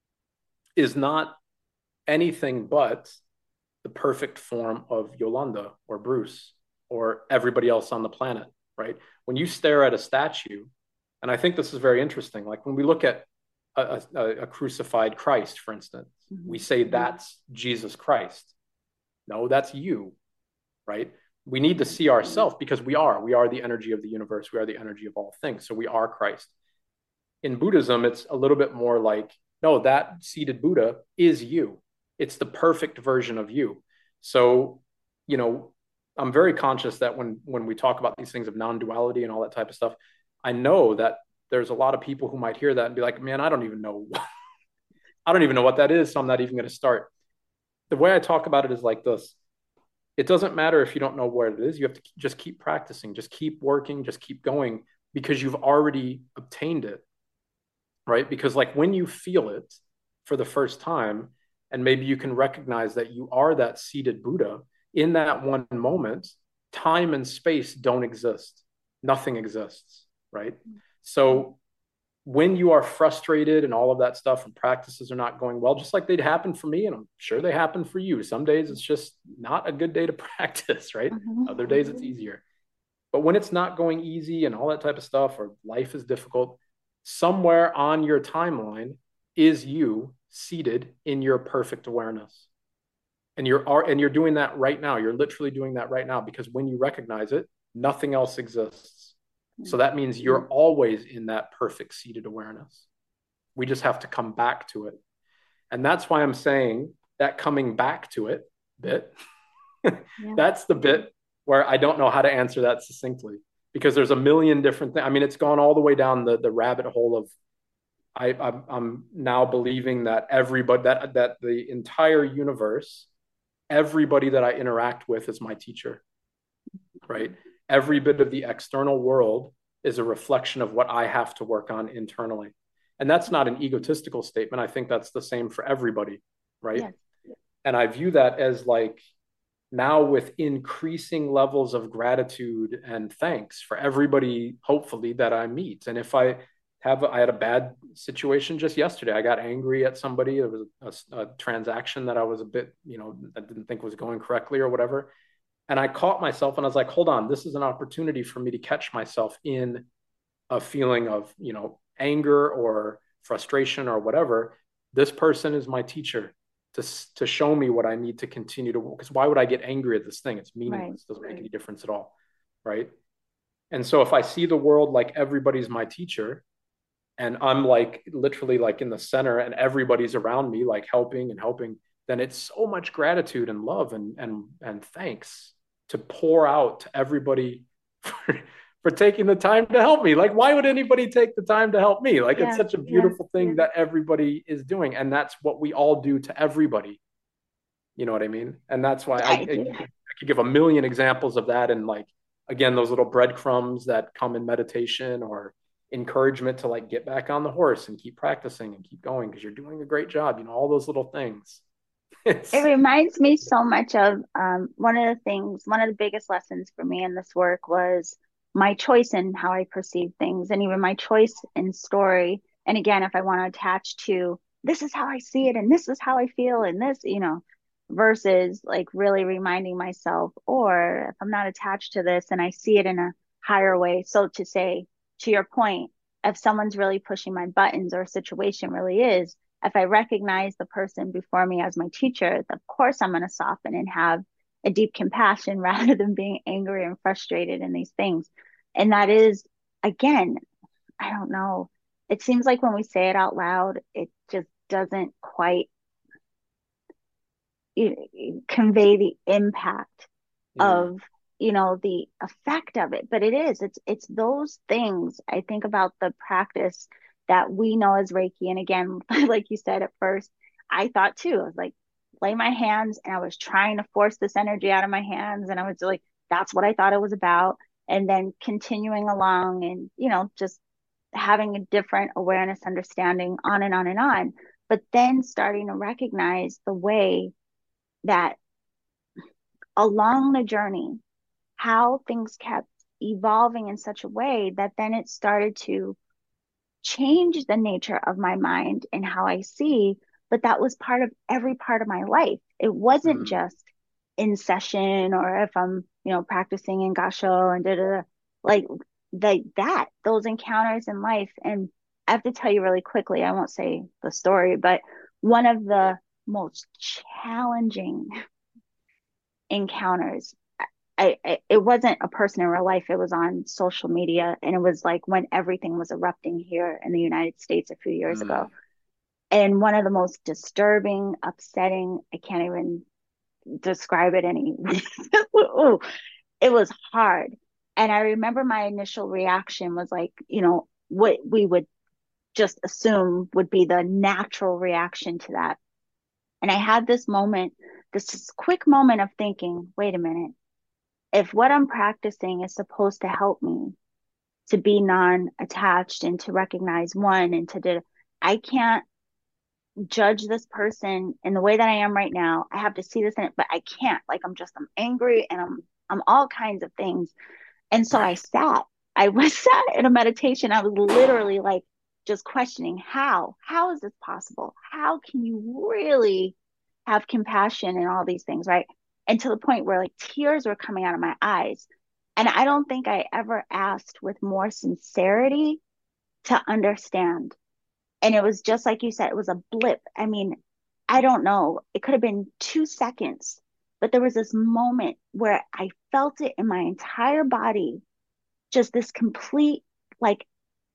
is not anything but the perfect form of Yolanda or Bruce or everybody else on the planet, right? When you stare at a statue, and I think this is very interesting, like when we look at a, a, a crucified Christ, for instance, mm-hmm. we say that's Jesus Christ. No, that's you, right? We need to see ourselves because we are. We are the energy of the universe. We are the energy of all things. So we are Christ. In Buddhism, it's a little bit more like, no, that seated Buddha is you. It's the perfect version of you. So, you know, I'm very conscious that when when we talk about these things of non-duality and all that type of stuff, I know that there's a lot of people who might hear that and be like, man, I don't even know. I don't even know what that is, so I'm not even going to start. The way I talk about it is like this. It doesn't matter if you don't know where it is. You have to just keep practicing, just keep working, just keep going because you've already obtained it, right? Because like when you feel it for the first time, and maybe you can recognize that you are that seated Buddha in that one moment, time and space don't exist. Nothing exists, right? So when you are frustrated and all of that stuff and practices are not going well, just like they'd happen for me, and I'm sure they happen for you. Some days it's just not a good day to practice, right? Mm-hmm. Other days it's easier. But when it's not going easy and all that type of stuff, or life is difficult, somewhere on your timeline is you seated in your perfect awareness. And you're and you're doing that right now. You're literally doing that right now because when you recognize it, nothing else exists. So that means you're always in that perfect seated awareness. We just have to come back to it. And that's why I'm saying that coming back to it bit, yeah. That's the bit where I don't know how to answer that succinctly because there's a million different things. I mean, it's gone all the way down the, the rabbit hole of I, I'm, I'm now believing that everybody, that, that the entire universe, everybody that I interact with is my teacher, right? Every bit of the external world is a reflection of what I have to work on internally. And that's not an egotistical statement. I think that's the same for everybody, right? Yeah. And I view that as like now with increasing levels of gratitude and thanks for everybody, hopefully, that I meet. And if I have, I had a bad situation just yesterday. I got angry at somebody. There was a, a transaction that I was a bit, you know, I didn't think was going correctly or whatever. And I caught myself and I was like, hold on, this is an opportunity for me to catch myself in a feeling of, you know, anger or frustration or whatever. This person is my teacher to, to show me what I need to continue to, because why would I get angry at this thing? It's meaningless. Right. It doesn't make any difference at all. Right. And so if I see the world like everybody's my teacher and I'm like literally like in the center and everybody's around me, like helping and helping, then it's so much gratitude and love and, and, and thanks to pour out to everybody for, for taking the time to help me. Like, why would anybody take the time to help me? Like, yeah, it's such a beautiful yeah, thing yeah. that everybody is doing. And that's what we all do to everybody. You know what I mean? And that's why I, I, I could give a million examples of that. And like, again, those little breadcrumbs that come in meditation or encouragement to like get back on the horse and keep practicing and keep going because you're doing a great job. You know, all those little things. It reminds me so much of um, one of the things, one of the biggest lessons for me in this work was my choice in how I perceive things and even my choice in story. And again, if I want to attach to this is how I see it and this is how I feel and this, you know, versus like really reminding myself, or if I'm not attached to this and I see it in a higher way. So to say, to your point, if someone's really pushing my buttons or a situation really is, if I recognize the person before me as my teacher, of course I'm going to soften and have a deep compassion rather than being angry and frustrated in these things. And that is, again, I don't know. It seems like when we say it out loud, it just doesn't quite convey the impact yeah. of, you know, the effect of it. But it is, it's, it's those things. I think about the practice that we know as Reiki. And again, like you said at first, I thought too, I was like, lay my hands and I was trying to force this energy out of my hands. And I was like, that's what I thought it was about. And then continuing along and, you know, just having a different awareness, understanding on and on and on. But then starting to recognize the way that along the journey, how things kept evolving in such a way that then it started to change the nature of my mind and how I see. But that was part of every part of my life. It wasn't Mm. just in session or if I'm, you know, practicing in gasho and da da da. Like the, that, those encounters in life. And I have to tell you really quickly, I won't say the story, but one of the most challenging encounters. I, I, it wasn't a person in real life. It was on social media, and it was like when everything was erupting here in the United States a few years ago. Mm. And one of the most disturbing, upsetting, I can't even describe it any. Ooh, it was hard. And I remember my initial reaction was like, you know, what we would just assume would be the natural reaction to that. And I had this moment, this quick moment of thinking, wait a minute, if what I'm practicing is supposed to help me to be non-attached and to recognize one and to do, I can't judge this person in the way that I am right now. I have to see this in it, but I can't. Like I'm just I'm angry and I'm I'm all kinds of things. And so I Right. sat. I was sat in a meditation. I was literally like just questioning how how is this possible? How can you really have compassion and all these things, right? And to the point where like tears were coming out of my eyes. And I don't think I ever asked with more sincerity to understand. And it was just like you said, it was a blip. I mean, I don't know. It could have been two seconds, but there was this moment where I felt it in my entire body, just this complete, like,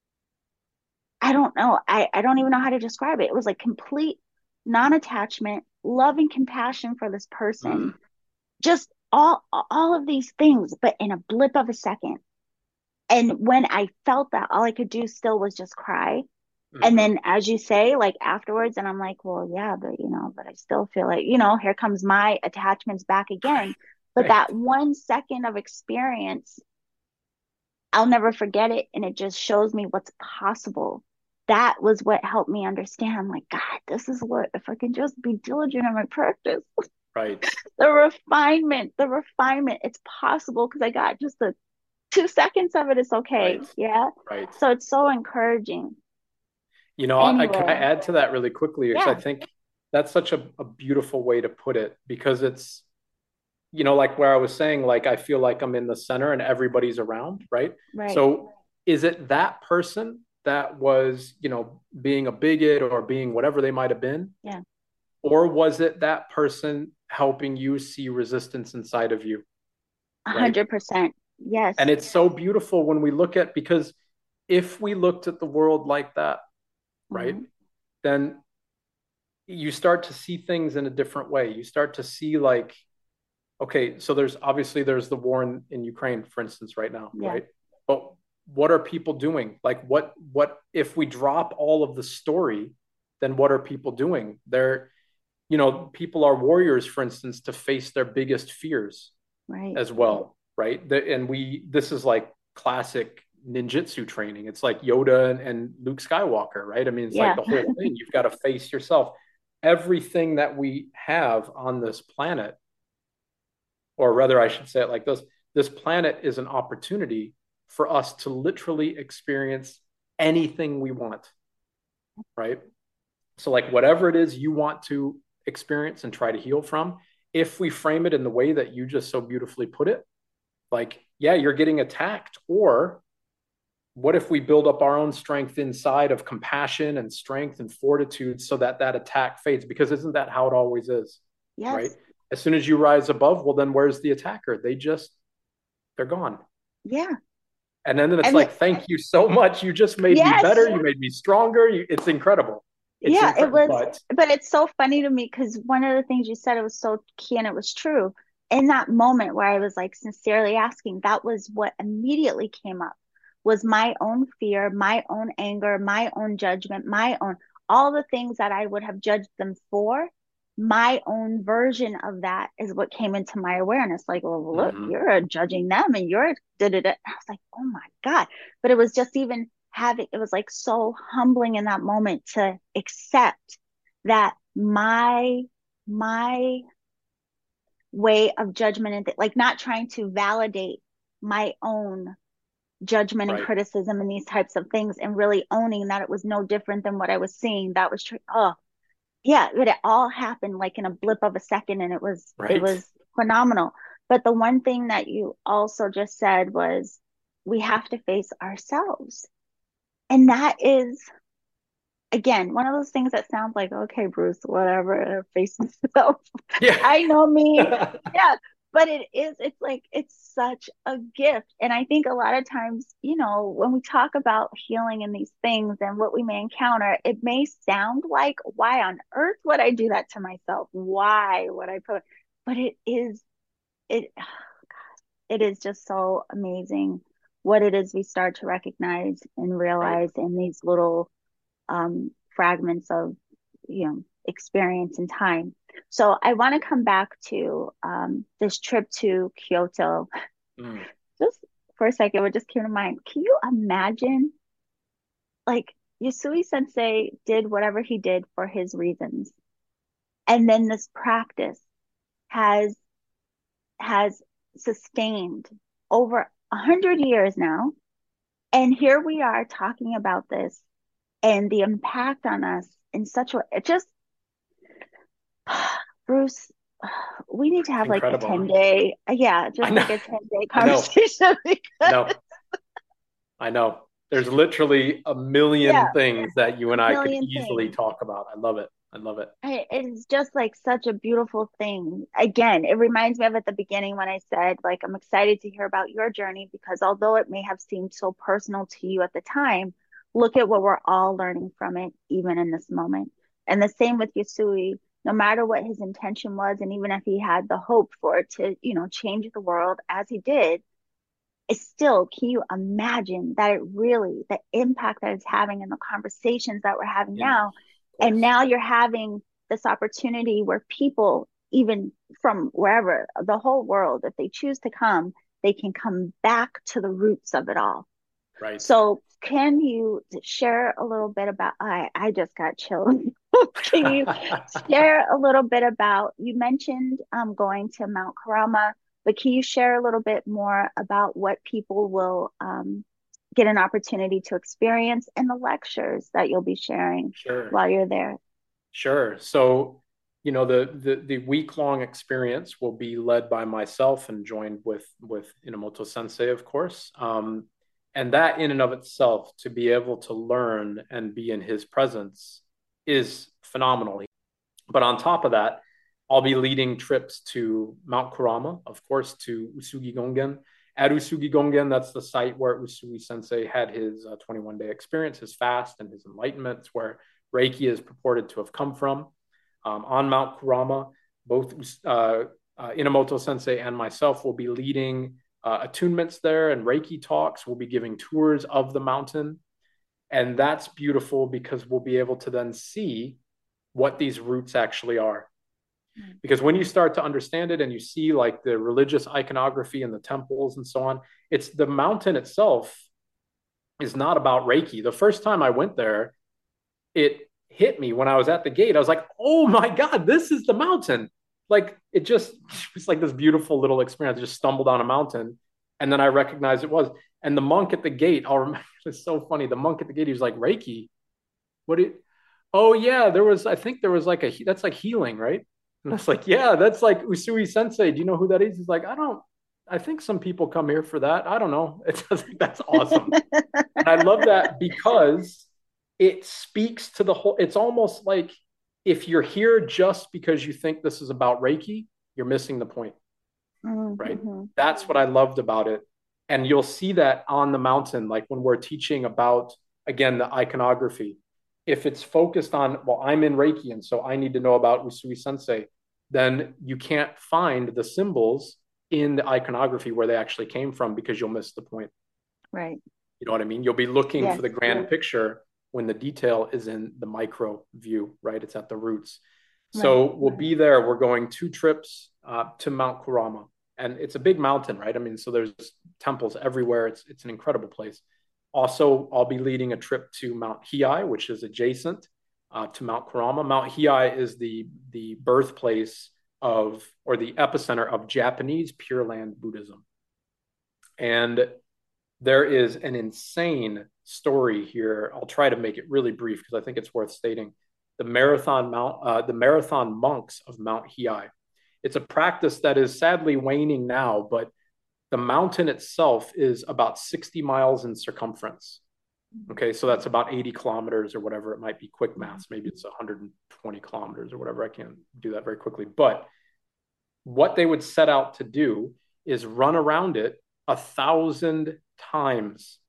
I don't know. I, I don't even know how to describe it. It was like complete non-attachment, love and compassion for this person, Mm. just all all of these things, but in a blip of a second. And when I felt that, all I could do still was just cry. And Mm-hmm. then, as you say, like afterwards, and I'm like, well, yeah, but you know, but I still feel like, you know, here comes my attachments back again. But Right. that one second of experience, I'll never forget it. And it just shows me what's possible. That was what helped me understand. I'm like, God, this is what, if I can just be diligent in my practice, Right. the refinement, the refinement, it's possible because I got just the two seconds of it. It's okay. Right. Yeah. Right. So it's so encouraging. You know, I, can I Anyway, add to that really quickly? Because I yeah, think that's such a, a beautiful way to put it because it's, you know, like where I was saying, like, I feel like I'm in the center and everybody's around, right? right. So is it that person that was, you know, being a bigot or being whatever they might have been? Yeah. Or was it that person helping you see resistance inside of you, A right? hundred percent. And Yes. it's so beautiful when we look at, because if we looked at the world like that, right, Mhm. then you start to see things in a different way. You start to see like, okay, so there's obviously there's the war in, in Ukraine, for instance, right now, Yeah. right? But what are people doing? Like what what if we drop all of the story, then what are people doing? They're, you know, people are warriors, for instance, to face their biggest fears Right. as well, right? The, and we this is like classic ninjutsu training. It's like Yoda and, and Luke Skywalker, right? I mean, it's like Yeah. the whole thing. You've got to face yourself. Everything that we have on this planet, or rather, I should say it like this: this planet is an opportunity for us to literally experience anything we want, right? So, like, whatever it is you want to experience and try to heal from, if we frame it in the way that you just so beautifully put it, like, yeah, you're getting attacked. Or what if we build up our own strength inside of compassion and strength and fortitude so that that attack fades? Because isn't that how it always is, right? Yes. As soon as you rise above, well, then where's the attacker? They just, they're gone. Yeah. And then I it's mean, like, thank you so much. You just made me yes. better. You made me stronger. You, it's incredible. It's Yeah, it incredible. was, But but it's so funny to me because one of the things you said, it was so key and it was true. In that moment where I was like sincerely asking, that was what immediately came up was my own fear, my own anger, my own judgment, my own, all the things that I would have judged them for. My own version of that is what came into my awareness. Like, well, look, mm-hmm. you're judging them and you're da da da. I was like, oh my God. But it was just even having, it was like so humbling in that moment to accept that my my way of judgment and th- like not trying to validate my own judgment and Right. criticism and these types of things, and really owning that it was no different than what I was seeing. That was true. Oh, yeah, but it all happened like in a blip of a second, and it was it Right. was phenomenal. But the one thing that you also just said was we have to face ourselves. And that is, again, one of those things that sounds like, okay, Bruce, whatever, face myself. Yeah. I know me. Yeah. But it is, it's like, it's such a gift. And I think a lot of times, you know, when we talk about healing and these things and what we may encounter, it may sound like, why on earth would I do that to myself? Why would I put, but it is, it, it is just so amazing what it is we start to recognize and Right. realize in these little um, fragments of, you know, experience and time. So I want to come back to um, this trip to Kyoto. Mm. Just for a second, what just came to mind. Can you imagine, like, Yusui Sensei did whatever he did for his reasons, and then this practice has has sustained over a hundred years now, and here we are talking about this and the impact on us in such a it just Bruce, we need to It's have like a incredible, ten huh? day, yeah, I just know. like a ten day I know. conversation I because, know. I know. There's literally a million yeah, things that you a and I could million easily things. talk about. I love it. I love it. I, it's just like such a beautiful thing. Again, it reminds me of at the beginning when I said, like, I'm excited to hear about your journey because although it may have seemed so personal to you at the time, look at what we're all learning from it, even in this moment. And the same with Yusui, no matter what his intention was, and even if he had the hope for it to, you know, change the world as he did, it's still, can you imagine that it really, the impact that it's having in the conversations that we're having In, now? of And course. now you're having this opportunity where people, even from wherever, the whole world, if they choose to come, they can come back to the roots of it all. Right. So, can you share a little bit about? I I just got chilled. Can you share a little bit about? You mentioned um, going to Mount Karama, but can you share a little bit more about what people will um, get an opportunity to experience and the lectures that you'll be sharing Sure. while you're there? Sure. So, you know, the the the week long experience will be led by myself and joined with with Inamoto Sensei, of course. Um, and that in and of itself, to be able to learn and be in his presence is phenomenal. But on top of that, I'll be leading trips to Mount Kurama, of course, to Usugi Gongen. At Usugi Gongen, that's the site where Usui Sensei had his uh, twenty-one day experience, his fast, and his enlightenment. It's where Reiki is purported to have come from. Um, on Mount Kurama, both uh, uh, Inamoto Sensei and myself will be leading uh, attunements there and Reiki talks. We'll be giving tours of the mountain. And that's beautiful because we'll be able to then see what these roots actually are. Mm. Because when you start to understand it and you see like the religious iconography and the temples and so on, it's the mountain itself is not about Reiki. The first time I went there, it hit me when I was at the gate. I was like, oh my God, this is the mountain. Like it just, it's like this beautiful little experience. I just stumbled on a mountain and then I recognized it was. And the monk at the gate, I'll remember, it's so funny. The monk at the gate, he was like, Reiki, what it, oh yeah, there was, I think there was like a, that's like healing, right? And I was like, yeah, that's like Usui Sensei. Do you know who that is? He's like, I don't, I think some people come here for that. I don't know. It's just like, that's awesome. And I love that because it speaks to the whole, it's almost like if you're here just because you think this is about Reiki, you're missing the point, right? Mm-hmm. That's what I loved about it. And you'll see that on the mountain, like when we're teaching about, again, the iconography. If it's focused on, well, I'm in Reiki, and so I need to know about Usui Sensei, then you can't find the symbols in the iconography where they actually came from because you'll miss the point. Right. You know what I mean? You'll be looking Yes. for the grand picture when the detail is in the micro view, right? It's at the roots. Right. So we'll be there. We're going two trips uh, to Mount Kurama, and it's a big mountain, right? I mean, so there's temples everywhere. It's it's an incredible place. Also, I'll be leading a trip to Mount Hiei, which is adjacent uh, to Mount Kurama. Mount Hiei is the the birthplace of or the epicenter of Japanese Pure Land Buddhism. And there is an insane story here. I'll try to make it really brief because I think it's worth stating. The marathon mount, uh, the marathon monks of Mount Hiei. It's a practice that is sadly waning now, but the mountain itself is about sixty miles in circumference. Okay, so that's about eighty kilometers or whatever. It might be quick maths. Maybe it's one hundred twenty kilometers or whatever. I can't do that very quickly. But what they would set out to do is run around it a thousand times.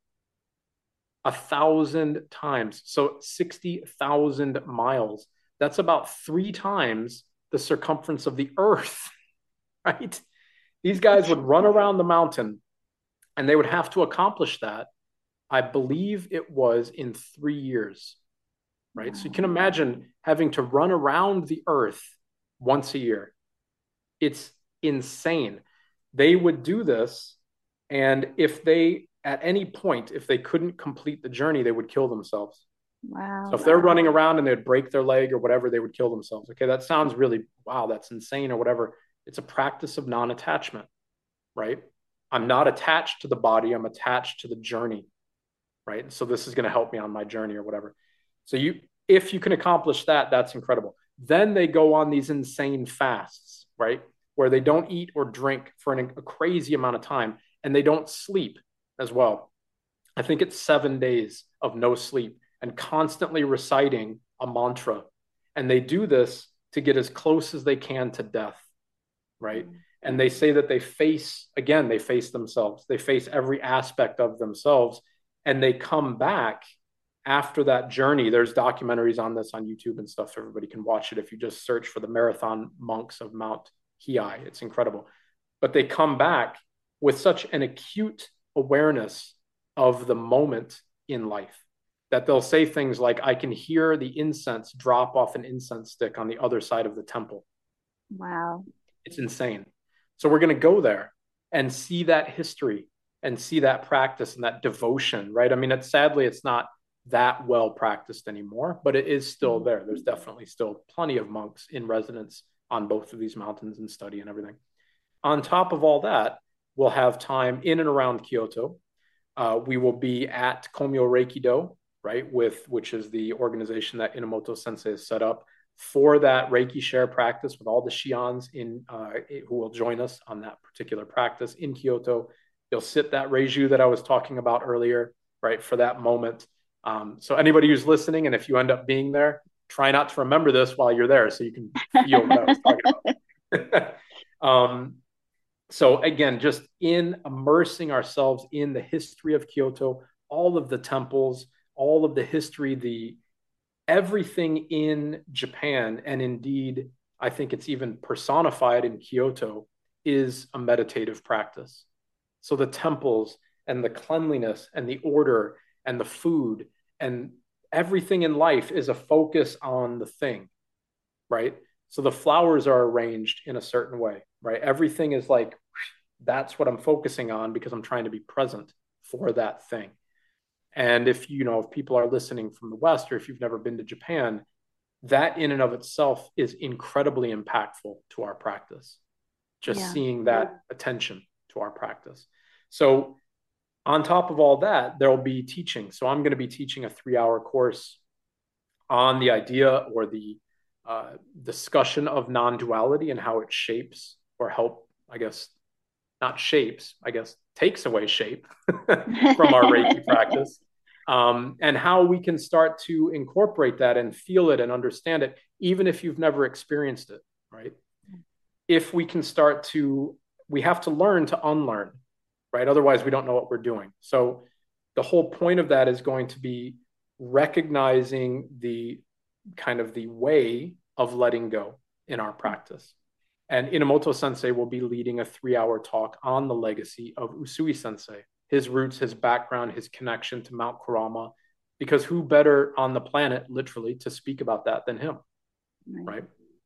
A thousand times. So sixty thousand miles. That's about three times the circumference of the earth, right? These guys would run around the mountain and they would have to accomplish that. I believe it was in three years, right? So you can imagine having to run around the earth once a year. It's insane. They would do this, and if they, at any point, if they couldn't complete the journey, they would kill themselves. Wow. So if they're running around and they'd break their leg or whatever, they would kill themselves. Okay, that sounds really, wow, that's insane or whatever. It's a practice of non-attachment, right? I'm not attached to the body. I'm attached to the journey, right? So this is going to help me on my journey or whatever. So you, if you can accomplish that, that's incredible. Then they go on these insane fasts, right? Where they don't eat or drink for an, a crazy amount of time, and they don't sleep as well. I think it's seven days of no sleep and constantly reciting a mantra. And they do this to get as close as they can to death, right? Mm-hmm. And they say that they face, again, they face themselves. They face every aspect of themselves, and they come back after that journey. There's documentaries on this on YouTube and stuff. Everybody can watch it if you just search for the Marathon Monks of Mount Hiei. It's incredible. But they come back with such an acute awareness of the moment in life that they'll say things like, I can hear the incense drop off an incense stick on the other side of the temple. Wow. It's insane. So we're going to go there and see that history and see that practice and that devotion, right? I mean, it's sadly, it's not that well practiced anymore, but it is still there. There's definitely still plenty of monks in residence on both of these mountains and study and everything. On top of all that, we'll have time in and around Kyoto. Uh, we will be at Komyo Reikido, right, with which is the organization that Inamoto Sensei has set up for that Reiki share practice with all the Shions in uh, who will join us on that particular practice in Kyoto. You'll sit that Reiju that I was talking about earlier, right, for that moment. Um, so anybody who's listening, and if you end up being there, try not to remember this while you're there so you can feel what I was talking about. um, so again, just in immersing ourselves in the history of Kyoto, all of the temples, all of the history, the everything in Japan, and indeed, I think it's even personified in Kyoto, is a meditative practice. So the temples and the cleanliness and the order and the food and everything in life is a focus on the thing, right? So the flowers are arranged in a certain way, right? Everything is like, that's what I'm focusing on because I'm trying to be present for that thing. And if, you know, if people are listening from the West, or if you've never been to Japan, that in and of itself is incredibly impactful to our practice. Just yeah. seeing that attention to our practice. So on top of all that, there will be teaching. So I'm going to be teaching a three hour course on the idea or the uh, discussion of non-duality and how it shapes or help, I guess, not shapes, I guess, takes away shape from our Reiki practice. Um, and how we can start to incorporate that and feel it and understand it, even if you've never experienced it, right? If we can start to, we have to learn to unlearn, right? Otherwise, we don't know what we're doing. So the whole point of that is going to be recognizing the kind of the way of letting go in our practice. And Inamoto Sensei will be leading a three-hour talk on the legacy of Usui Sensei, his roots, his background, his connection to Mount Kurama, because who better on the planet, literally, to speak about that than him, right? right?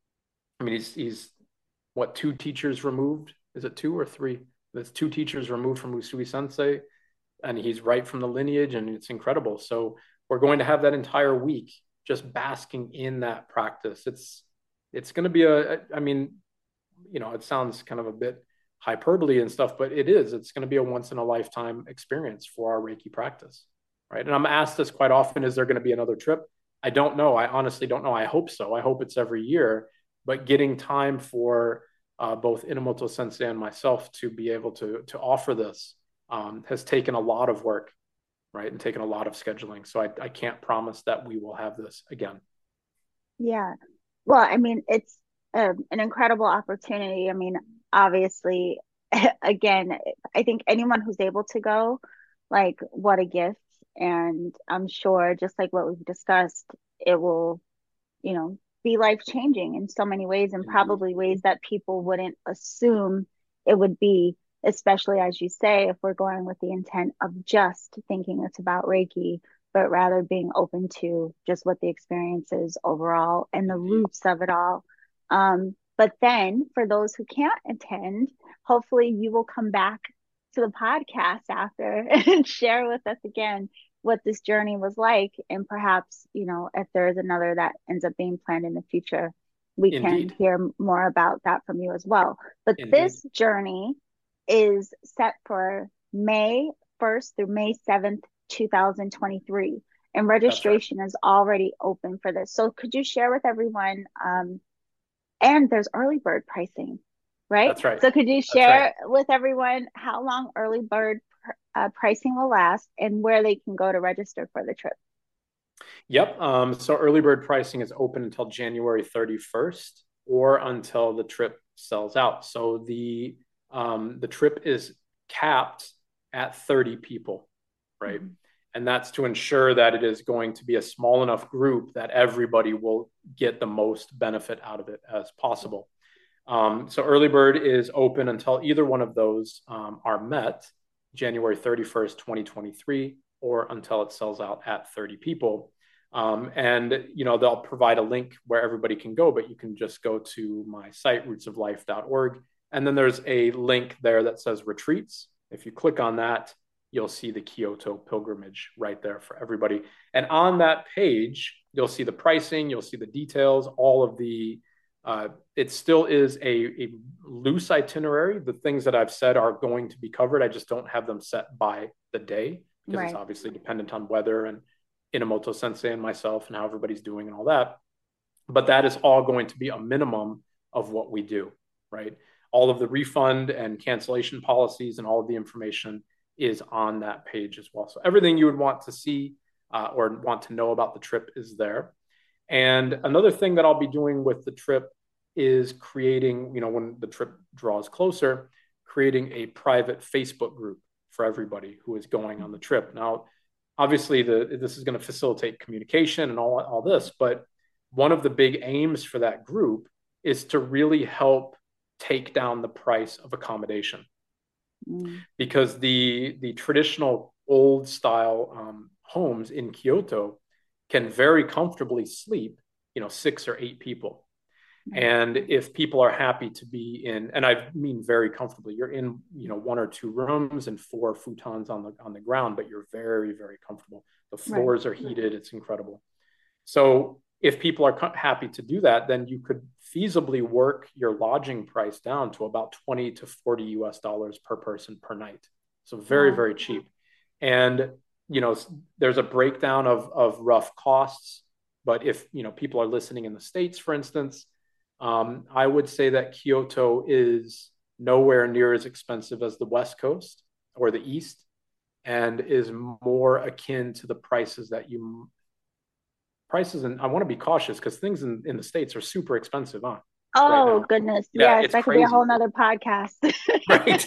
I mean, he's, he's, what, two teachers removed? Is it two or three? That's two teachers removed from Usui Sensei, and he's right from the lineage, and it's incredible. So we're going to have that entire week just basking in that practice. It's, it's going to be a, I mean, you know, it sounds kind of a bit hyperbole and stuff, but it is, it's going to be a once in a lifetime experience for our Reiki practice. Right. And I'm asked this quite often, is there going to be another trip? I don't know. I honestly don't know. I hope so. I hope it's every year, but getting time for uh, both Inamoto Sensei and myself to be able to, to offer this um, has taken a lot of work, right? And taken a lot of scheduling. So I, I can't promise that we will have this again. Yeah. Well, I mean, it's a, an incredible opportunity. I mean, obviously, again, I think anyone who's able to go, like, what a gift. And I'm sure, just like what we've discussed, it will, you know, be life changing in so many ways, and Indeed. probably ways that people wouldn't assume it would be, especially as you say, if we're going with the intent of just thinking it's about Reiki, but rather being open to just what the experience is overall and the Indeed. roots of it all. Um, but then for those who can't attend, hopefully you will come back to the podcast after and share with us again what this journey was like. And perhaps, you know, if there is another that ends up being planned in the future, we Indeed. can hear more about that from you as well. But Indeed. this journey is set for May first through May seventh, two thousand twenty-three. And registration right. is already open for this. So could you share with everyone, um, and there's early bird pricing, right? That's right. So could you share right. with everyone how long early bird uh, pricing will last and where they can go to register for the trip? Yep. Um, so early bird pricing is open until January thirty-first or until the trip sells out. So the um, the trip is capped at thirty people, right? Mm-hmm. And that's to ensure that it is going to be a small enough group that everybody will get the most benefit out of it as possible. Um, so early bird is open until either one of those um, are met, January thirty-first, twenty twenty-three, or until it sells out at thirty people. Um, and, you know, they'll provide a link where everybody can go, but you can just go to my site, roots of life dot org. And then there's a link there that says retreats. If you click on that, you'll see the Kyoto pilgrimage right there for everybody. And on that page, you'll see the pricing, you'll see the details, all of the, uh, it still is a, a loose itinerary. The things that I've said are going to be covered. I just don't have them set by the day because right. it's obviously dependent on weather and Inamoto Sensei and myself and how everybody's doing and all that. But that is all going to be a minimum of what we do, right? All of the refund and cancellation policies and all of the information is on that page as well. So everything you would want to see uh, or want to know about the trip is there. And another thing that I'll be doing with the trip is creating, you know, when the trip draws closer, creating a private Facebook group for everybody who is going on the trip. Now, obviously, the, this is going to facilitate communication and all, all this, but one of the big aims for that group is to really help take down the price of accommodation. Mm. Because the, the traditional old style um, homes in Kyoto can very comfortably sleep, you know, six or eight people. Mm. And if people are happy to be in, and I mean very comfortably, you're in, you know, one or two rooms and four futons on the on the ground, but you're very, very comfortable. The floors right. are heated. It's incredible. So if people are co- happy to do that, then you could feasibly work your lodging price down to about twenty to forty U S dollars per person per night. So very, wow. very cheap. And, you know, there's a breakdown of, of rough costs. But if, you know, people are listening in the States, for instance, um, I would say that Kyoto is nowhere near as expensive as the West Coast or the East, and is more akin to the prices that you prices. And I want to be cautious because things in, in the States are super expensive, huh? Oh, right goodness. Yeah, yes, that could be a whole nother podcast. right.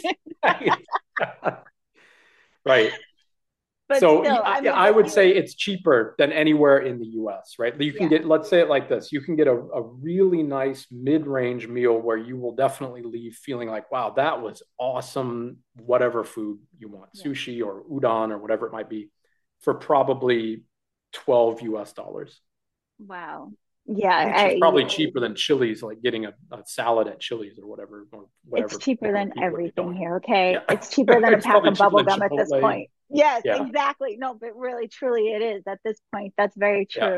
Right. right. But so still, I, I, mean, I would you... say it's cheaper than anywhere in the U S, right? You can yeah. get, let's say it like this, you can get a, a really nice mid-range meal where you will definitely leave feeling like, wow, that was awesome, whatever food you want, yeah. sushi or udon or whatever it might be, for probably twelve U S dollars. Wow. Yeah. Which I, is probably cheaper than Chili's, like getting a, a salad at Chili's or whatever. Or whatever it's cheaper than everything here, okay? Yeah. It's cheaper than a pack of bubble gum at this Chipotle. point. Yes, yeah. exactly. No, but really, truly it is at this point. That's very true. Yeah.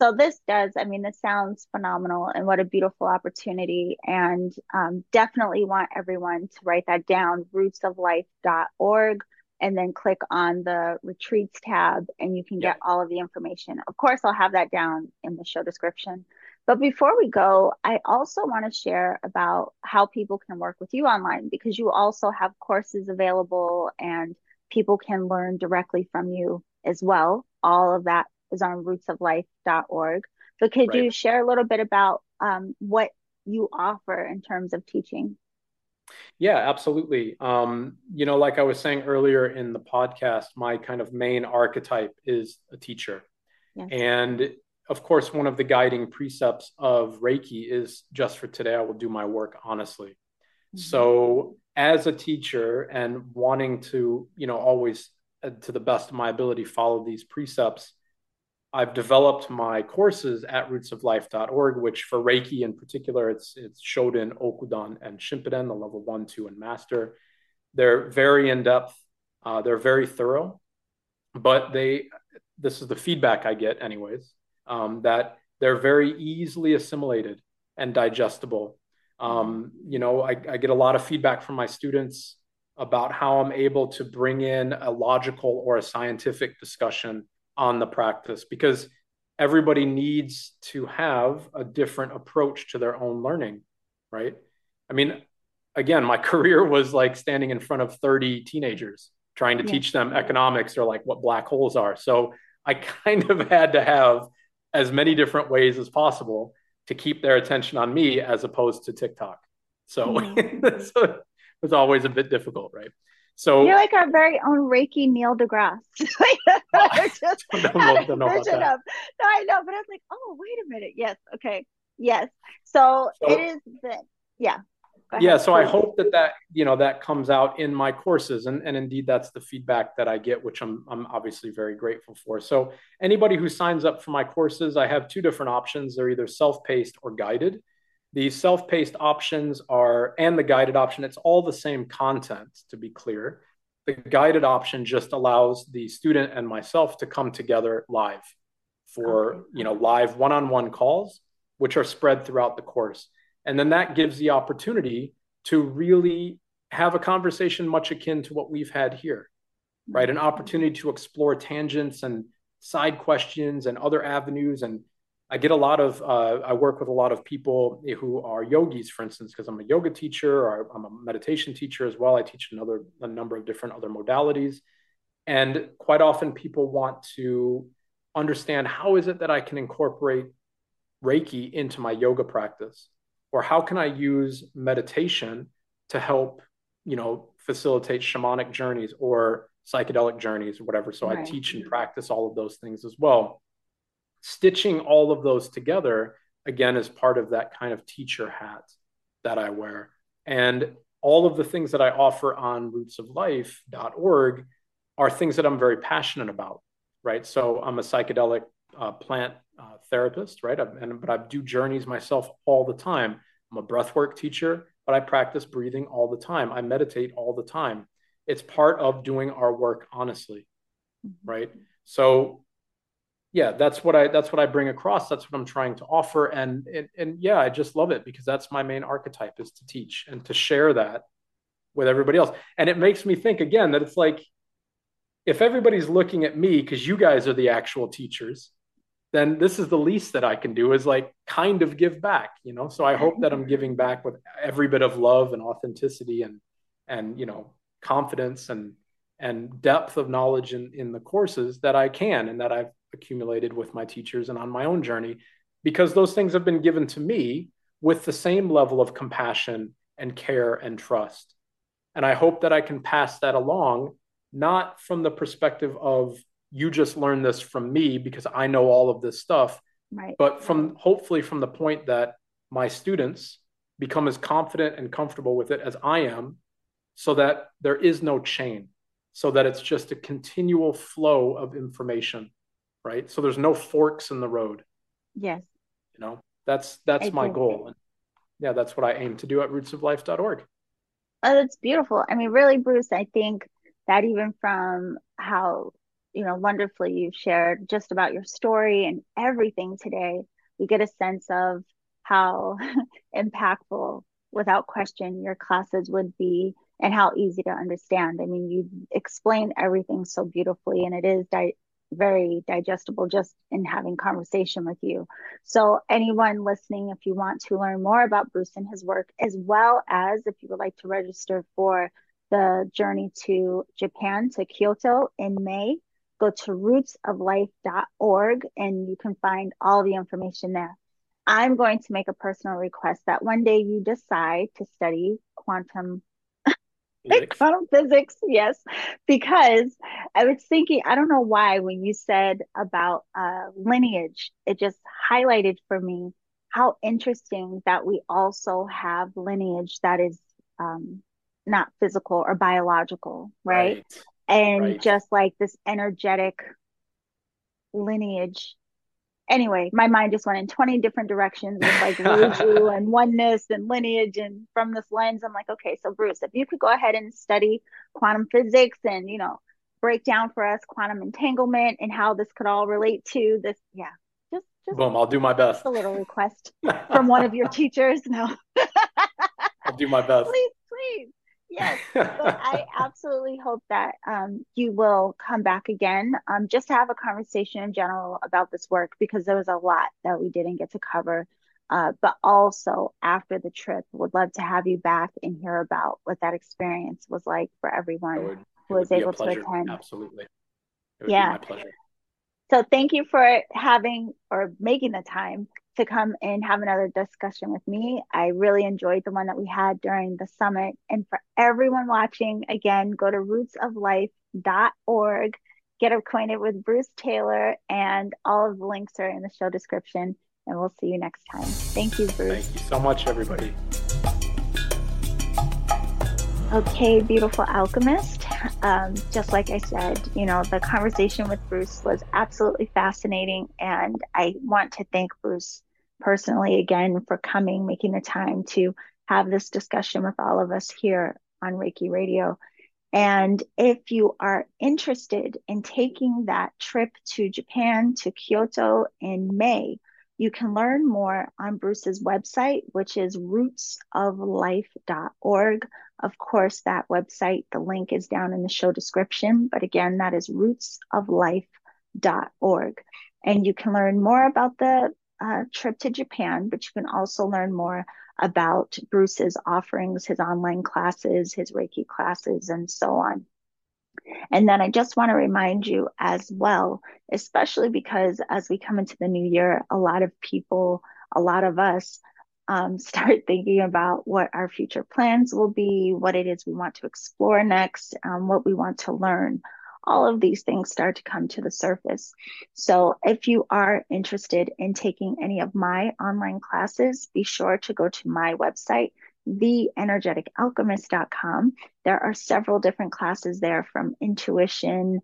So this does, I mean, this sounds phenomenal and what a beautiful opportunity. And um, definitely want everyone to write that down, roots of life dot org, and then click on the retreats tab and you can Yeah. get all of the information. Of course, I'll have that down in the show description. But before we go, I also want to share about how people can work with you online because you also have courses available and people can learn directly from you as well. All of that is on roots of life dot org. But could Right. you share a little bit about um, what you offer in terms of teaching? Yeah, absolutely. Um, you know, like I was saying earlier in the podcast, my kind of main archetype is a teacher. Yes. And of course, one of the guiding precepts of Reiki is just for today, I will do my work honestly. Mm-hmm. So, as a teacher and wanting to, you know, always uh, to the best of my ability, follow these precepts, I've developed my courses at roots of life dot org, which for Reiki in particular, it's it's Shoden, Okudan, and Shimpuden, the level one, two, and master. They're very in depth. Uh, they're very thorough, but they this is the feedback I get, anyways, um, that they're very easily assimilated and digestible. Mm-hmm. Um, you know, I, I get a lot of feedback from my students about how I'm able to bring in a logical or a scientific discussion on the practice because everybody needs to have a different approach to their own learning, right? I mean, again, my career was like standing in front of thirty teenagers trying to Yes. teach them economics or like what black holes are. So I kind of had to have as many different ways as possible to keep their attention on me as opposed to TikTok. So, Mm-hmm. so it was always a bit difficult, right? You're So like our very own Reiki Neil deGrasse. I just don't had know, a don't know about vision that. of, no, I know, but I was like, oh, wait a minute. Yes. Okay. Yes. So it So is the, yeah, go yeah, ahead, so I please. hope that that you know that comes out in my courses, and and indeed that's the feedback that I get, which I'm I'm obviously very grateful for. So anybody who signs up for my courses, I have two different options. They're either self-paced or guided. The self-paced options are, and the guided option, it's all the same content, to be clear. The guided option just allows the student and myself to come together live Okay. for you know live one-on-one calls, which are spread throughout the course. And then that gives the opportunity to really have a conversation much akin to what we've had here, right? Right. An opportunity to explore tangents and side questions and other avenues. And I get a lot of, uh, I work with a lot of people who are yogis, for instance, because I'm a yoga teacher or I'm a meditation teacher as well. I teach another, a number of different other modalities. And quite often people want to understand how is it that I can incorporate Reiki into my yoga practice? Or how can I use meditation to help, you know, facilitate shamanic journeys or psychedelic journeys or whatever? So I Right. teach and practice all of those things as well. Stitching all of those together, again, is part of that kind of teacher hat that I wear. And all of the things that I offer on roots of life dot org are things that I'm very passionate about, right? So I'm a psychedelic uh, plant uh, therapist, right? And but I do journeys myself all the time. I'm a breathwork teacher, but I practice breathing all the time. I meditate all the time. It's part of doing our work honestly, Mm-hmm. right? So yeah, that's what I that's what I bring across. That's what I'm trying to offer, and and, and yeah, I just love it because that's my main archetype is to teach and to share that with everybody else. And it makes me think again that it's like if everybody's looking at me because you guys are the actual teachers, then this is the least that I can do is like kind of give back, you know? So I hope that I'm giving back with every bit of love and authenticity and, and, you know, confidence and, and depth of knowledge in, in the courses that I can and that I've accumulated with my teachers and on my own journey, because those things have been given to me with the same level of compassion and care and trust. And I hope that I can pass that along, not from the perspective of you just learn this from me because I know all of this stuff, Right. but from hopefully from the point that my students become as confident and comfortable with it as I am, so that there is no chain, so that it's just a continual flow of information, right? So there's no forks in the road, Yes, you know. That's I that's my do. goal. And yeah, that's what I aim to do at roots of life dot org. Oh, that's beautiful. I mean, really, Bruce, I think that even from how you know, wonderfully you've shared just about your story and everything today. We get a sense of how impactful, without question, your classes would be and how easy to understand. I mean, you explain everything so beautifully, and it is di- very digestible just in having conversation with you. So, anyone listening, if you want to learn more about Bruce and his work, as well as if you would like to register for the journey to Japan, to Kyoto in May, go to roots of life dot org and you can find all the information there. I'm going to make a personal request that one day you decide to study quantum Physics. quantum physics, yes, because I was thinking, I don't know why, when you said about uh, lineage, it just highlighted for me how interesting that we also have lineage that is um, not physical or biological, right? Right. And Right. just like this energetic lineage. Anyway, my mind just went in twenty different directions with like Ruju and oneness and lineage. And from this lens, I'm like, okay, so Bruce, if you could go ahead and study quantum physics and, you know, break down for us quantum entanglement and how this could all relate to this. Yeah, just, just, Boom. I'll do my just best. a little request from one of your teachers. No, I'll do my best. please, please. Yes, but I absolutely hope that um, you will come back again, um, just to have a conversation in general about this work, because there was a lot that we didn't get to cover. Uh, but also after the trip, would love to have you back and hear about what that experience was like for everyone Would, who it would was be a able to pleasure. attend. Absolutely. It would Yeah. be my pleasure. So thank you for having or making the time to come and have another discussion with me. I really enjoyed the one that we had during the summit. And for everyone watching, again, go to roots of life dot org, get acquainted with Bruce Taylor, and all of the links are in the show description. And we'll see you next time. Thank you, Bruce. Thank you so much, everybody. Okay, beautiful alchemist. Um, just like I said, you know, the conversation with Bruce was absolutely fascinating. And I want to thank Bruce personally again for coming, making the time to have this discussion with all of us here on Reiki Radio. And if you are interested in taking that trip to Japan, to Kyoto in May, you can learn more on Bruce's website, which is roots of life dot org. Of course, that website, the link is down in the show description. But again, that is roots of life dot org. And you can learn more about the uh, trip to Japan, but you can also learn more about Bruce's offerings, his online classes, his Reiki classes, and so on. And then I just want to remind you as well, especially because as we come into the new year, a lot of people, a lot of us um, start thinking about what our future plans will be, what it is we want to explore next, um, what we want to learn. All of these things start to come to the surface. So if you are interested in taking any of my online classes, be sure to go to my website, the energetic alchemist dot com. There are several different classes there, from intuition,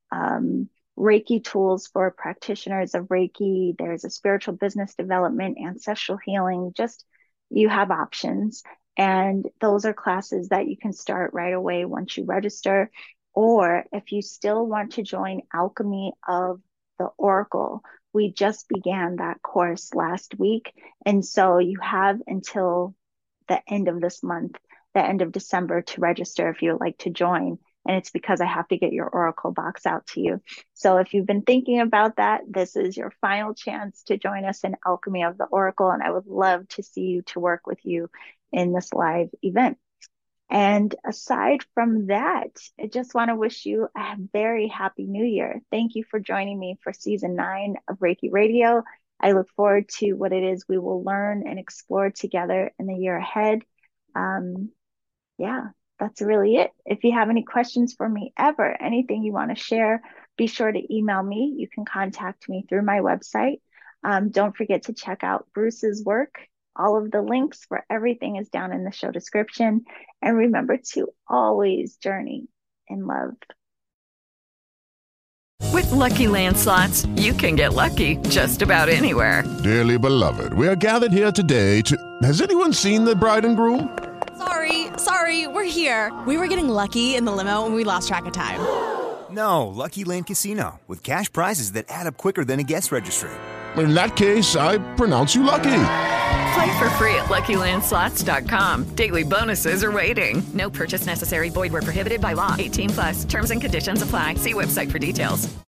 um, Reiki tools for practitioners of Reiki. There's a spiritual business development, ancestral healing, just you have options. And those are classes that you can start right away once you register. Or if you still want to join Alchemy of the Oracle, we just began that course last week. And so you have until the end of this month, the end of December, to register if you would like to join. And it's because I have to get your Oracle box out to you. So if you've been thinking about that, this is your final chance to join us in Alchemy of the Oracle. And I would love to see you, to work with you in this live event. And aside from that, I just want to wish you a very happy new year. Thank you for joining me for season nine of Reiki Radio. I look forward to what it is we will learn and explore together in the year ahead. Um, yeah, that's really it. If you have any questions for me ever, anything you want to share, be sure to email me. You can contact me through my website. Um, don't forget to check out Bruce's work. All of the links for everything is down in the show description. And remember to always journey in love. With Lucky Land Slots, you can get lucky just about anywhere. Dearly beloved, we are gathered here today to... Has anyone seen the bride and groom? Sorry, sorry, we're here. We were getting lucky in the limo and we lost track of time. No, Lucky Land Casino, with cash prizes that add up quicker than a guest registry. In that case, I pronounce you lucky. Play for free at Lucky Land Slots dot com. Daily bonuses are waiting. No purchase necessary. Void where prohibited by law. eighteen plus. Terms and conditions apply. See website for details.